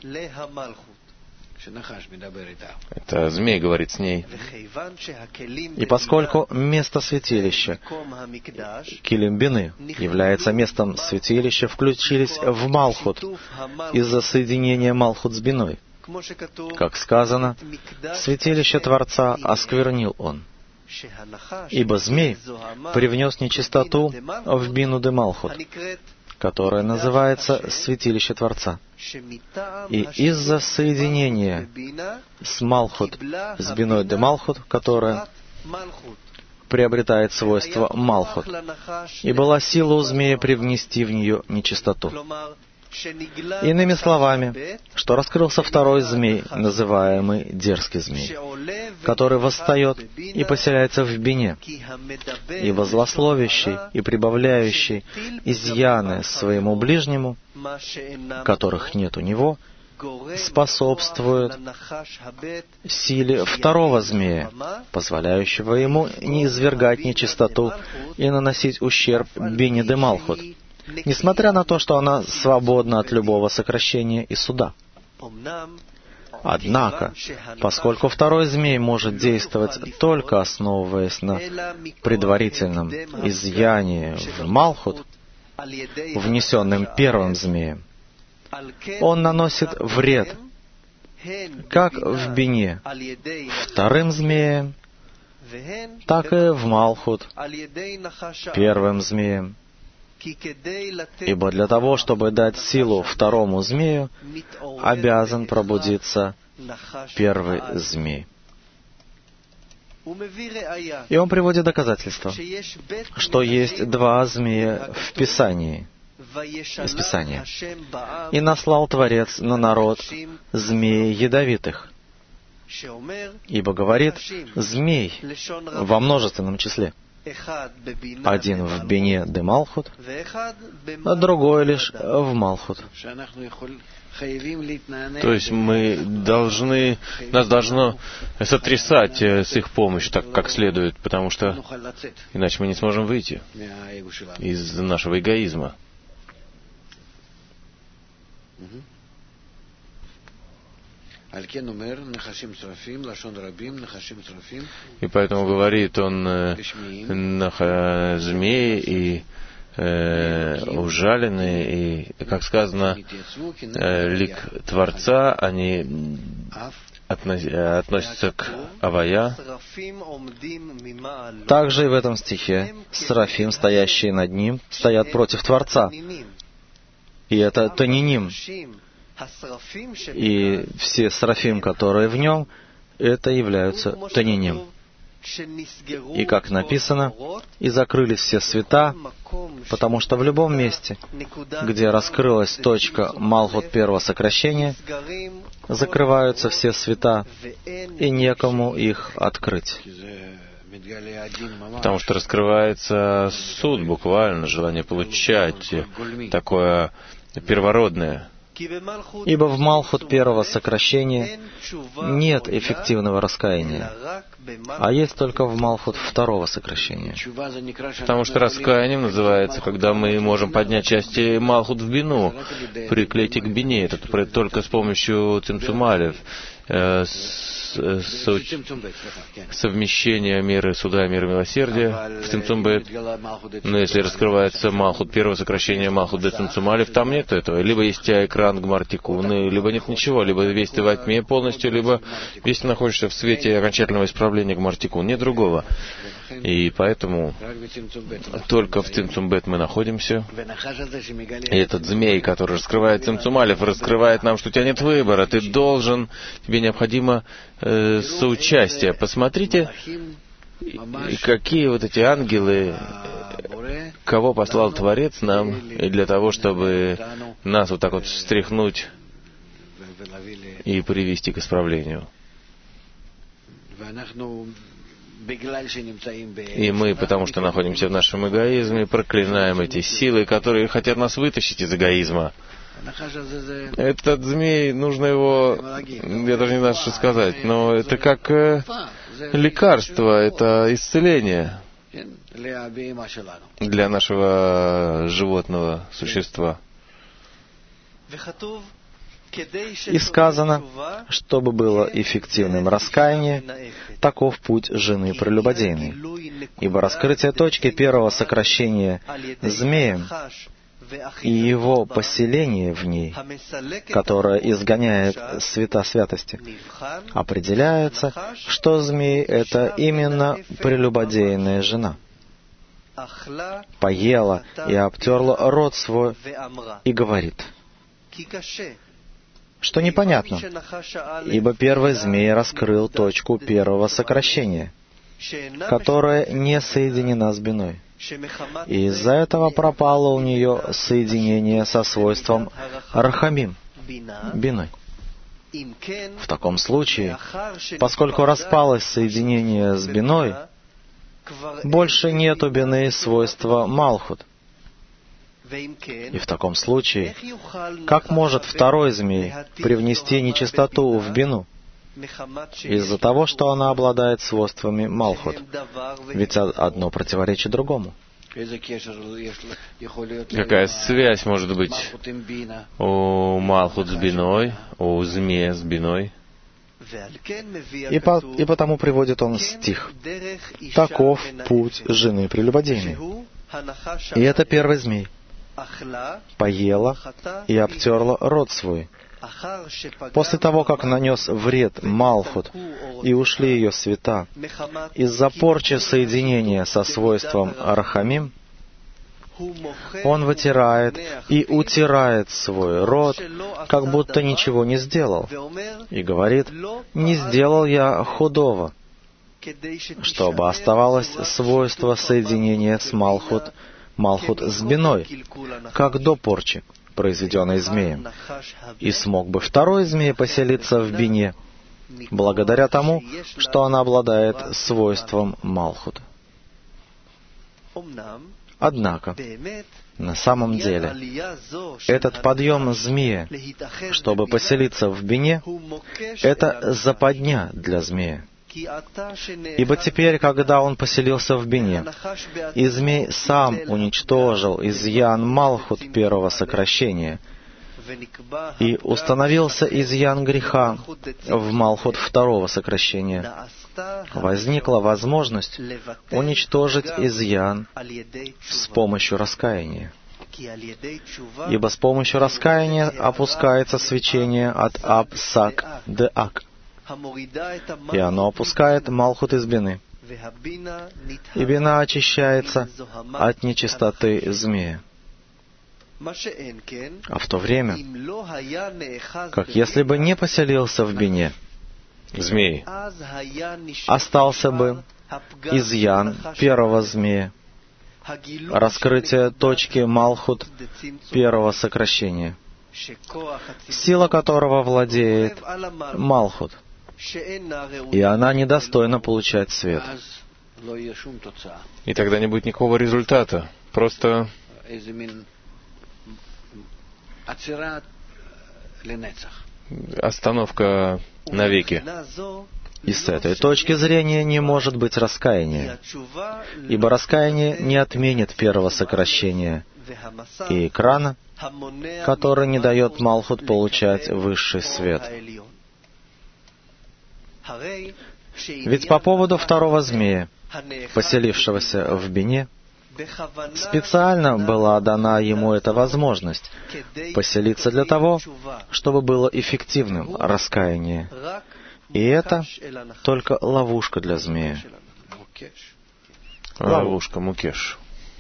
Это змей говорит с ней. И поскольку место святилища, килим бины, является местом святилища, включились в Малхут из-за соединения Малхут с биной. Как сказано, святилище Творца осквернил он. Ибо змей привнес нечистоту в бину де Малхут, которая называется Святилище Творца. И из-за соединения с Малхут, с биной де Малхут, которая приобретает свойство Малхут, и была сила у змея привнести в нее нечистоту. Иными словами, что раскрылся второй змей, называемый дерзкий змей, который восстает и поселяется в бине, ибо злословящий и прибавляющий изъяны своему ближнему, которых нет у него, способствует силе второго змея, позволяющего ему не извергать нечистоту и наносить ущерб бине де Малхут, несмотря на то, что она свободна от любого сокращения и суда. Однако, поскольку второй змей может действовать только основываясь на предварительном изъянии в Малхут, внесенным первым змеем, он наносит вред как в бине вторым змеем, так и в Малхут первым змеем. Ибо для того, чтобы дать силу второму змею, обязан пробудиться первый змей. И он приводит доказательство, что есть два змея в Писании, из Писания. «И наслал Творец на народ змей ядовитых». Ибо говорит «змей» во множественном числе. Один в бине де Малхут, а другой лишь в Малхут. То есть мы должны, нас должно сотрясать с их помощью так, как следует, потому что иначе мы не сможем выйти из нашего эгоизма. И поэтому говорит он змеи и э, ужаленные, и, как сказано, э, лик Творца, они относятся к Авая. Также и в этом стихе серафим, стоящие над ним, стоят против Творца. И это Таниним. И все серафим, которые в нем, это являются Таниним. И как написано, «И закрылись все света, потому что в любом месте, где раскрылась точка Малхут первого сокращения, закрываются все света, и некому их открыть». Потому что раскрывается суд, буквально, желание получать, такое первородное. Ибо в Малхут первого сокращения нет эффективного раскаяния, а есть только в Малхут второго сокращения. Потому что раскаянием называется, когда мы можем поднять части Малхут в бину, приклеить их к бине. Это только с помощью цимцумалев, э, совмещение меры суда и меры милосердия в цимцумбет. Но если раскрывается Малхут, первое сокращение Малхут де цимцумалев, там нет этого. Либо есть экран Гмартикуны, либо нет ничего. Либо весь ты во тьме полностью, либо весь ты находишься в свете окончательного исправления Гмартикун. Нет другого. И поэтому только в цимцумбет мы находимся. И этот змей, который раскрывает цимцумалев, раскрывает нам, что у тебя нет выбора. Ты должен, тебе необходимо э, соучастие. Посмотрите, какие вот эти ангелы, кого послал Творец нам, и для того, чтобы нас вот так вот встряхнуть и привести к исправлению. И мы, потому что находимся в нашем эгоизме, проклинаем эти силы, которые хотят нас вытащить из эгоизма. Этот змей, нужно его, я даже не знаю, что сказать, но это как э, лекарство, это исцеление для нашего животного существа. И сказано, чтобы было эффективным раскаяние, таков путь жены прелюбодейной. Ибо раскрытие точки первого сокращения змеем и его поселение в ней, которое изгоняет свята святости, определяется, что змей — это именно прелюбодейная жена. Поела и обтерла рот свой и говорит, что непонятно, ибо первый змей раскрыл точку первого сокращения, которая не соединена с биной. И из-за этого пропало у нее соединение со свойством рахамим, биной. В таком случае, поскольку распалось соединение с биной, больше нет у бины свойства малхут. И в таком случае, как может второй змей привнести нечистоту в бину? Из-за того, что она обладает свойствами малхут. Ведь одно противоречит другому. Какая связь может быть у малхут с биной, у змея с биной? И, по, и потому приводит он стих. «Таков путь жены прелюбодейной». И это первый змей. Поела и обтерла рот свой. После того, как нанес вред малхут и ушли ее света, из-за порчи соединения со свойством рахамим, он вытирает и утирает свой рот, как будто ничего не сделал, и говорит, «Не сделал я худого», чтобы оставалось свойство соединения с малхут, малхут с биной, как до порчи, произведенной змеем, и смог бы второй змей поселиться в бине, благодаря тому, что она обладает свойством малхут. Однако, на самом деле, этот подъем змея, чтобы поселиться в бине, это западня для змея. Ибо теперь, когда он поселился в бине, и змей сам уничтожил изъян малхут первого сокращения, и установился изъян греха в малхут второго сокращения, возникла возможность уничтожить изъян с помощью раскаяния. Ибо с помощью раскаяния опускается свечение от аб-сак де ак, и оно опускает малхут из бины, и бина очищается от нечистоты змея. А в то время, как если бы не поселился в бине, змей, остался бы изъян первого змея, раскрытие точки малхут первого сокращения, сила которого владеет малхут, и она недостойна получать свет. И тогда не будет никакого результата. Просто остановка навеки. И с этой точки зрения не может быть раскаяния, ибо раскаяние не отменит первого сокращения и экрана, который не дает малхут получать высший свет. Ведь по поводу второго змея, поселившегося в бине, специально была дана ему эта возможность поселиться для того, чтобы было эффективным раскаяние. И это только ловушка для змея. Ловушка мукеш.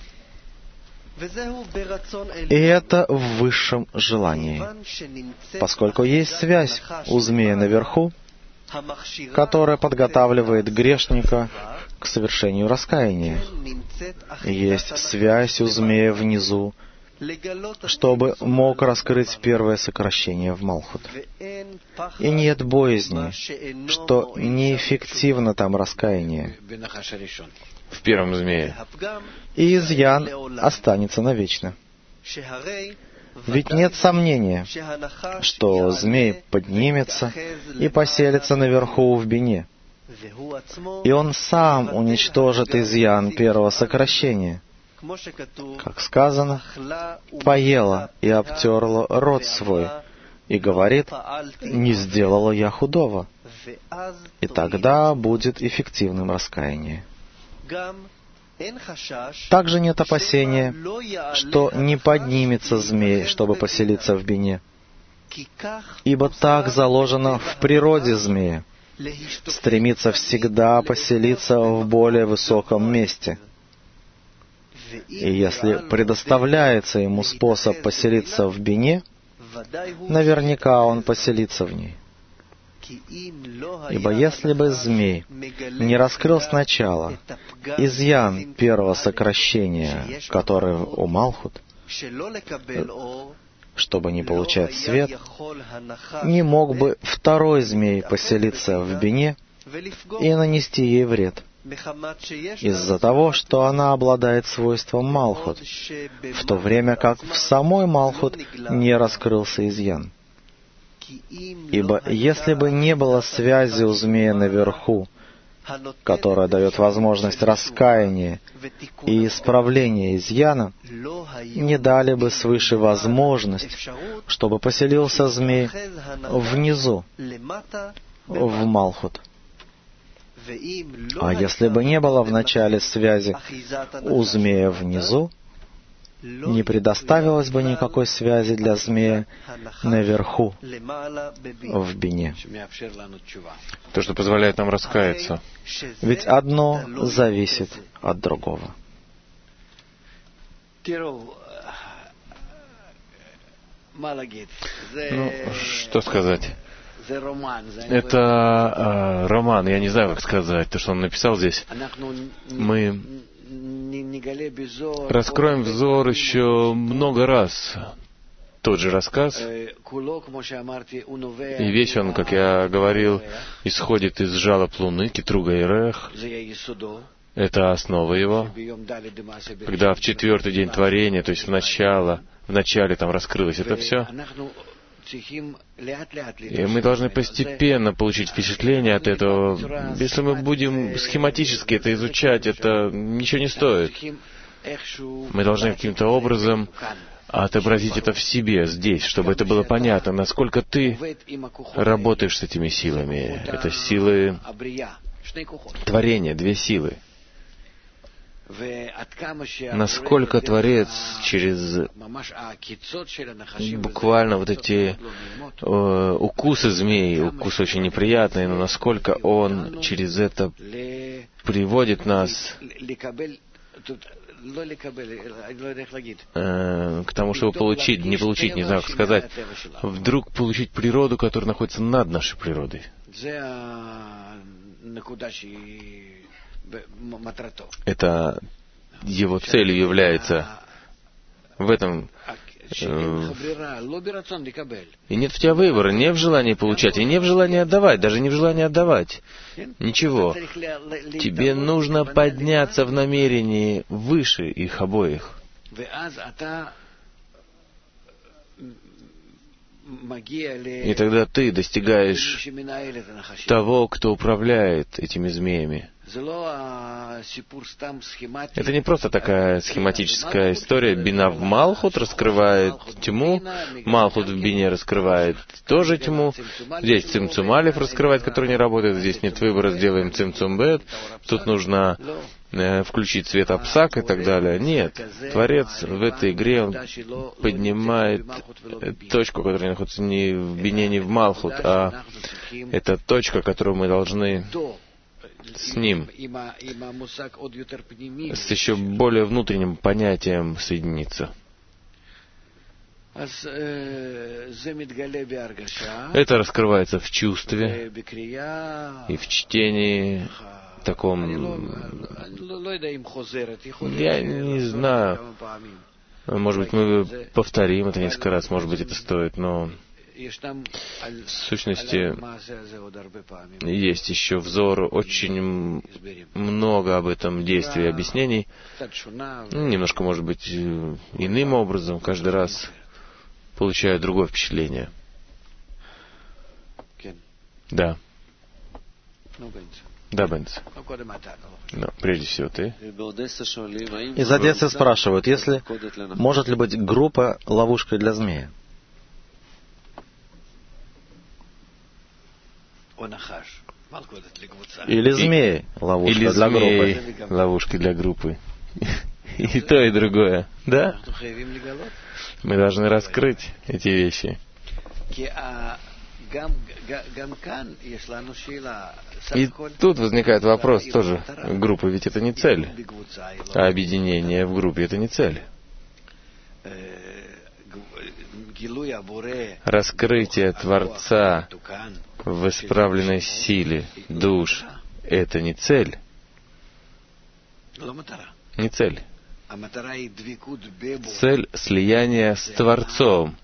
И это в высшем желании, поскольку есть связь у змея наверху, которая подготавливает грешника к совершению раскаяния. Есть связь у змея внизу, чтобы мог раскрыть первое сокращение в малхут. И нет боязни, что неэффективно там раскаяние. В первом змее. И изъян останется навечно. Ведь нет сомнения, что змей поднимется и поселится наверху в бине, и он сам уничтожит изъян первого сокращения. Как сказано, поела и обтерла рот свой, и говорит, не сделала я худого. И тогда будет эффективным раскаяние. Также нет опасения, что не поднимется змей, чтобы поселиться в бине. Ибо так заложено в природе змея, стремится всегда поселиться в более высоком месте. И если предоставляется ему способ поселиться в бине, наверняка он поселится в ней. Ибо если бы змей не раскрыл сначала изъян первого сокращения, который у Малхут, чтобы не получать свет, не мог бы второй змей поселиться в бине и нанести ей вред, из-за того, что она обладает свойством Малхут, в то время как в самой Малхут не раскрылся изъян. Ибо если бы не было связи у змея наверху, которая дает возможность раскаяния и исправления изъяна, не дали бы свыше возможность, чтобы поселился змей внизу, в Малхут. А если бы не было в начале связи у змея внизу, не предоставилось бы никакой связи для змея наверху, в бине. То, что позволяет нам раскаяться. Ведь одно зависит от другого. Ну, что сказать? Это э, роман, я не знаю, как сказать, то, что он написал здесь. Мы раскроем взор еще много раз. Тот же рассказ. И весь он, как я говорил, исходит из жалоб Луны, Китруга и Рех. Это основа его. Когда в четвертый день творения, то есть в начало, в начале там раскрылось это все. И мы должны постепенно получить впечатление от этого. Если мы будем схематически это изучать, это ничего не стоит. Мы должны каким-то образом отобразить это в себе, здесь, чтобы это было понятно, насколько ты работаешь с этими силами. Это силы творения, две силы. Насколько Творец через буквально вот эти э, укусы змеи, укусы очень неприятные, но насколько Он через это приводит нас э, к тому, чтобы получить, не получить, не знаю, как сказать, вдруг получить природу, которая находится над нашей природой. Это его целью является в этом. Э, и нет в тебя выбора, не в желании получать, и не в желании отдавать, даже не в желании отдавать. Ничего. Тебе нужно подняться в намерении выше их обоих. И тогда ты достигаешь того, кто управляет этими змеями. Это не просто такая схематическая история. Бина в Малхут раскрывает тьму, Малхут в бине раскрывает тоже тьму. Здесь Цимцум Алеф раскрывает, который не работает. Здесь нет выбора, сделаем Цимцум Бет. Тут нужно э, включить свет Апсак и так далее. Нет. Творец в этой игре, он поднимает точку, которая находится не в бине, не в Малхут, а это точка, которую мы должны с ним, с еще более внутренним понятием соединиться. Это раскрывается в чувстве и в чтении таком. Я не знаю. Может быть, мы повторим это несколько раз, может быть, это стоит, но в сущности есть еще взор, очень много об этом действии и объяснений. Немножко, может быть, иным образом, каждый раз получаю другое впечатление. Да. Да, Бенц. Но прежде всего ты. Из Одессы спрашивают, если может ли быть группа ловушкой для змея? Или змей, ловушка Или для змей, группы. ловушки для группы. И то, и другое. Да? Мы должны раскрыть эти вещи. И тут возникает вопрос тоже группы, ведь это не цель. А объединение в группе — это не цель. Раскрытие Творца в исправленной силе душ — это не цель. Не цель. Цель — слияние с Творцом.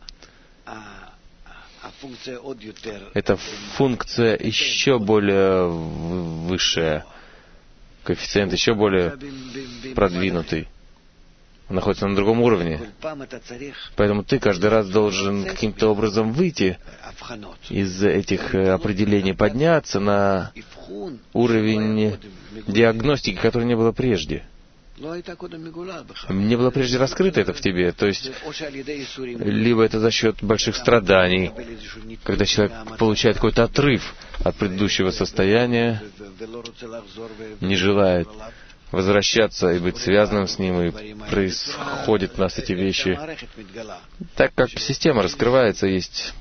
Это функция еще более высшая, коэффициент еще более продвинутый. Он находится на другом уровне. Поэтому ты каждый раз должен каким-то образом выйти из этих определений, подняться на уровень диагностики, который не было прежде. Не было прежде раскрыто это в тебе. То есть, либо это за счет больших страданий, когда человек получает какой-то отрыв от предыдущего состояния, не желает возвращаться и быть связанным с ним, и происходят у нас эти вещи. Так как система раскрывается, есть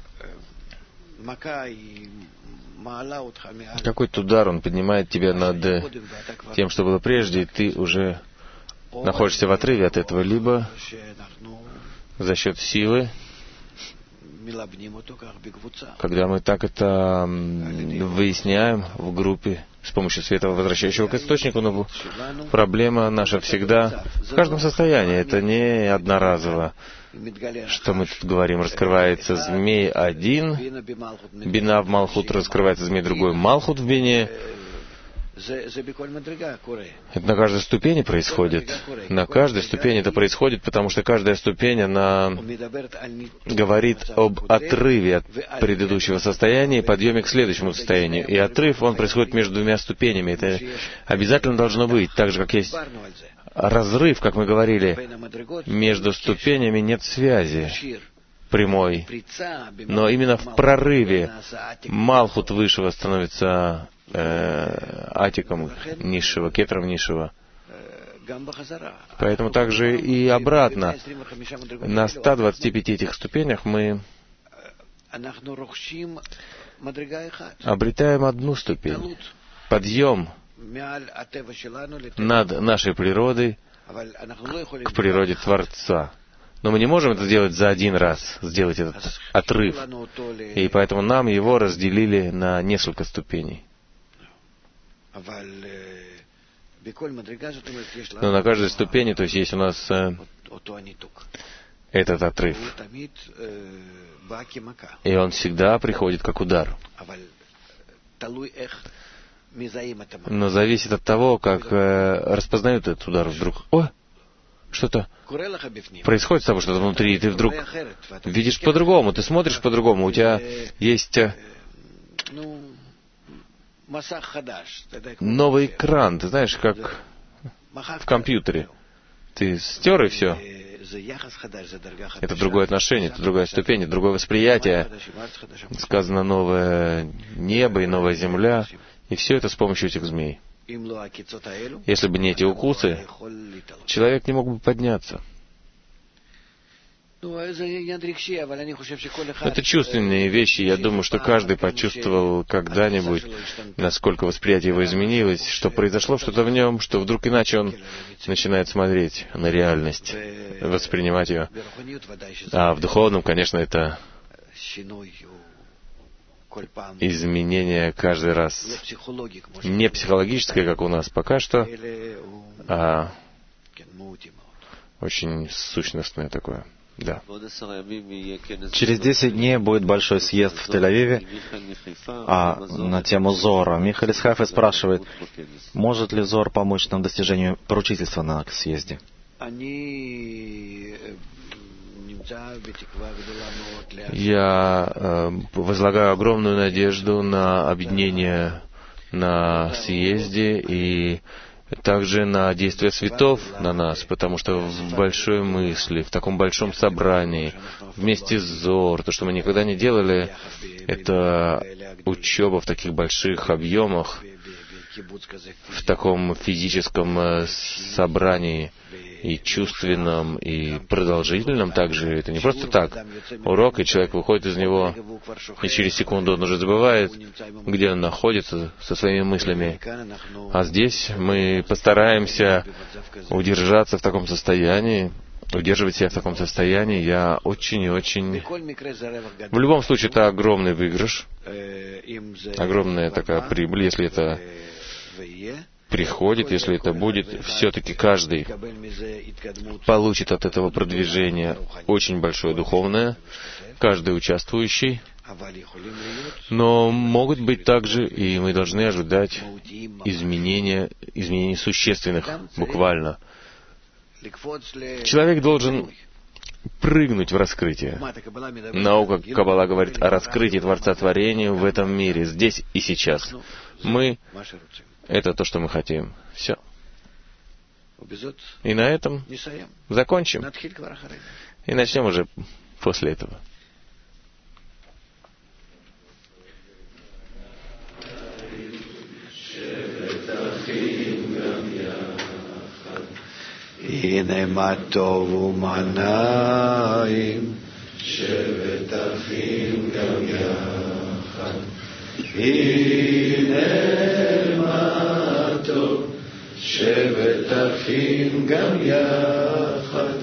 какой-то удар, он поднимает тебя над тем, что было прежде, и ты уже находишься в отрыве от этого, либо за счет силы, когда мы так это выясняем в группе с помощью света, возвращающего к источнику, но проблема наша всегда в каждом состоянии. Это не одноразово, что мы тут говорим. Раскрывается змей один, бина в Малхут, раскрывается змей другой, Малхут в бине. Это на каждой ступени происходит. На каждой ступени это происходит, потому что каждая ступень, она говорит об отрыве от предыдущего состояния и подъеме к следующему состоянию. И отрыв, он происходит между двумя ступенями. Это обязательно должно быть. Так же, как есть разрыв, как мы говорили, между ступенями нет связи прямой. Но именно в прорыве Малхут высшего становится э, атиком низшего, кетром низшего. Поэтому также и обратно. На ста двадцати пяти этих ступенях мы обретаем одну ступень. Подъем над нашей природой к природе Творца. Но мы не можем это сделать за один раз, сделать этот отрыв. И поэтому нам его разделили на несколько ступеней. Но на каждой ступени, то есть есть у нас э, этот отрыв. И он всегда приходит как удар. Но зависит от того, как э, распознают этот удар вдруг. О! Что-то происходит с тобой, что-то внутри, и ты вдруг видишь по-другому, ты смотришь по-другому, у тебя есть новый экран, ты знаешь, как в компьютере. Ты стер и все. Это другое отношение, это другая ступень, это другое восприятие. Сказано новое небо и новая земля, и все это с помощью этих змей. Если бы не эти укусы, человек не мог бы подняться. Это чувственные вещи. Я думаю, что каждый почувствовал когда-нибудь, насколько восприятие его изменилось, что произошло что-то в нем, что вдруг иначе он начинает смотреть на реальность, воспринимать ее. А в духовном, конечно, это изменение каждый раз. Не психологическое, как у нас пока что, а очень сущностное такое. Да. Через десять дней будет большой съезд в Тель-Авиве, а на тему Зора. Михаил из Хайфы спрашивает, может ли Зор помочь нам в достижении поручительства на съезде? Я э, возлагаю огромную надежду на объединение на съезде, и также на действия светов на нас, потому что в большой мысли, в таком большом собрании, вместе с Зор, то, что мы никогда не делали, это учеба в таких больших объемах, в таком физическом собрании, и чувственном, и продолжительном также. Это не просто так. Урок, и человек выходит из него, и через секунду он уже забывает, где он находится со своими мыслями. А здесь мы постараемся удержаться в таком состоянии, удерживать себя в таком состоянии. Я очень и очень... В любом случае, это огромный выигрыш, огромная такая прибыль, если это приходит, если это будет, все-таки каждый получит от этого продвижения очень большое духовное, каждый участвующий. Но могут быть также, и мы должны ожидать изменения, изменений существенных, буквально. Человек должен прыгнуть в раскрытие. Наука Каббала говорит о раскрытии Творца творения в этом мире, здесь и сейчас. Мы — это то, что мы хотим. Все. И на этом закончим. И начнем уже после этого. הנה מה טוב ומה נעים, שבת אחים גם יחד. הנה מה טוב, שבת אחים גם יחד.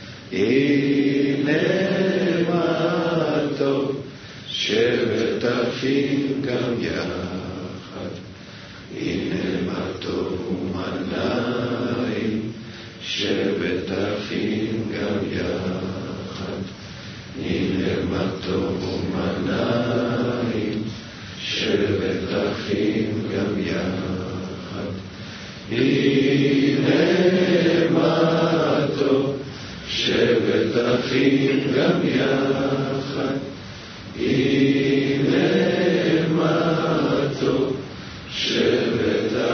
הנה מה טוב, שבת אחים גם יחד. הנה מה טוב ומה נעים, שבת אחים גם יחד. הנה מה טוב ומה נעים, שבת אחים גם יחד. הנה מה טוב, שבת אחים גם יחד. הנה מה טוב, שבת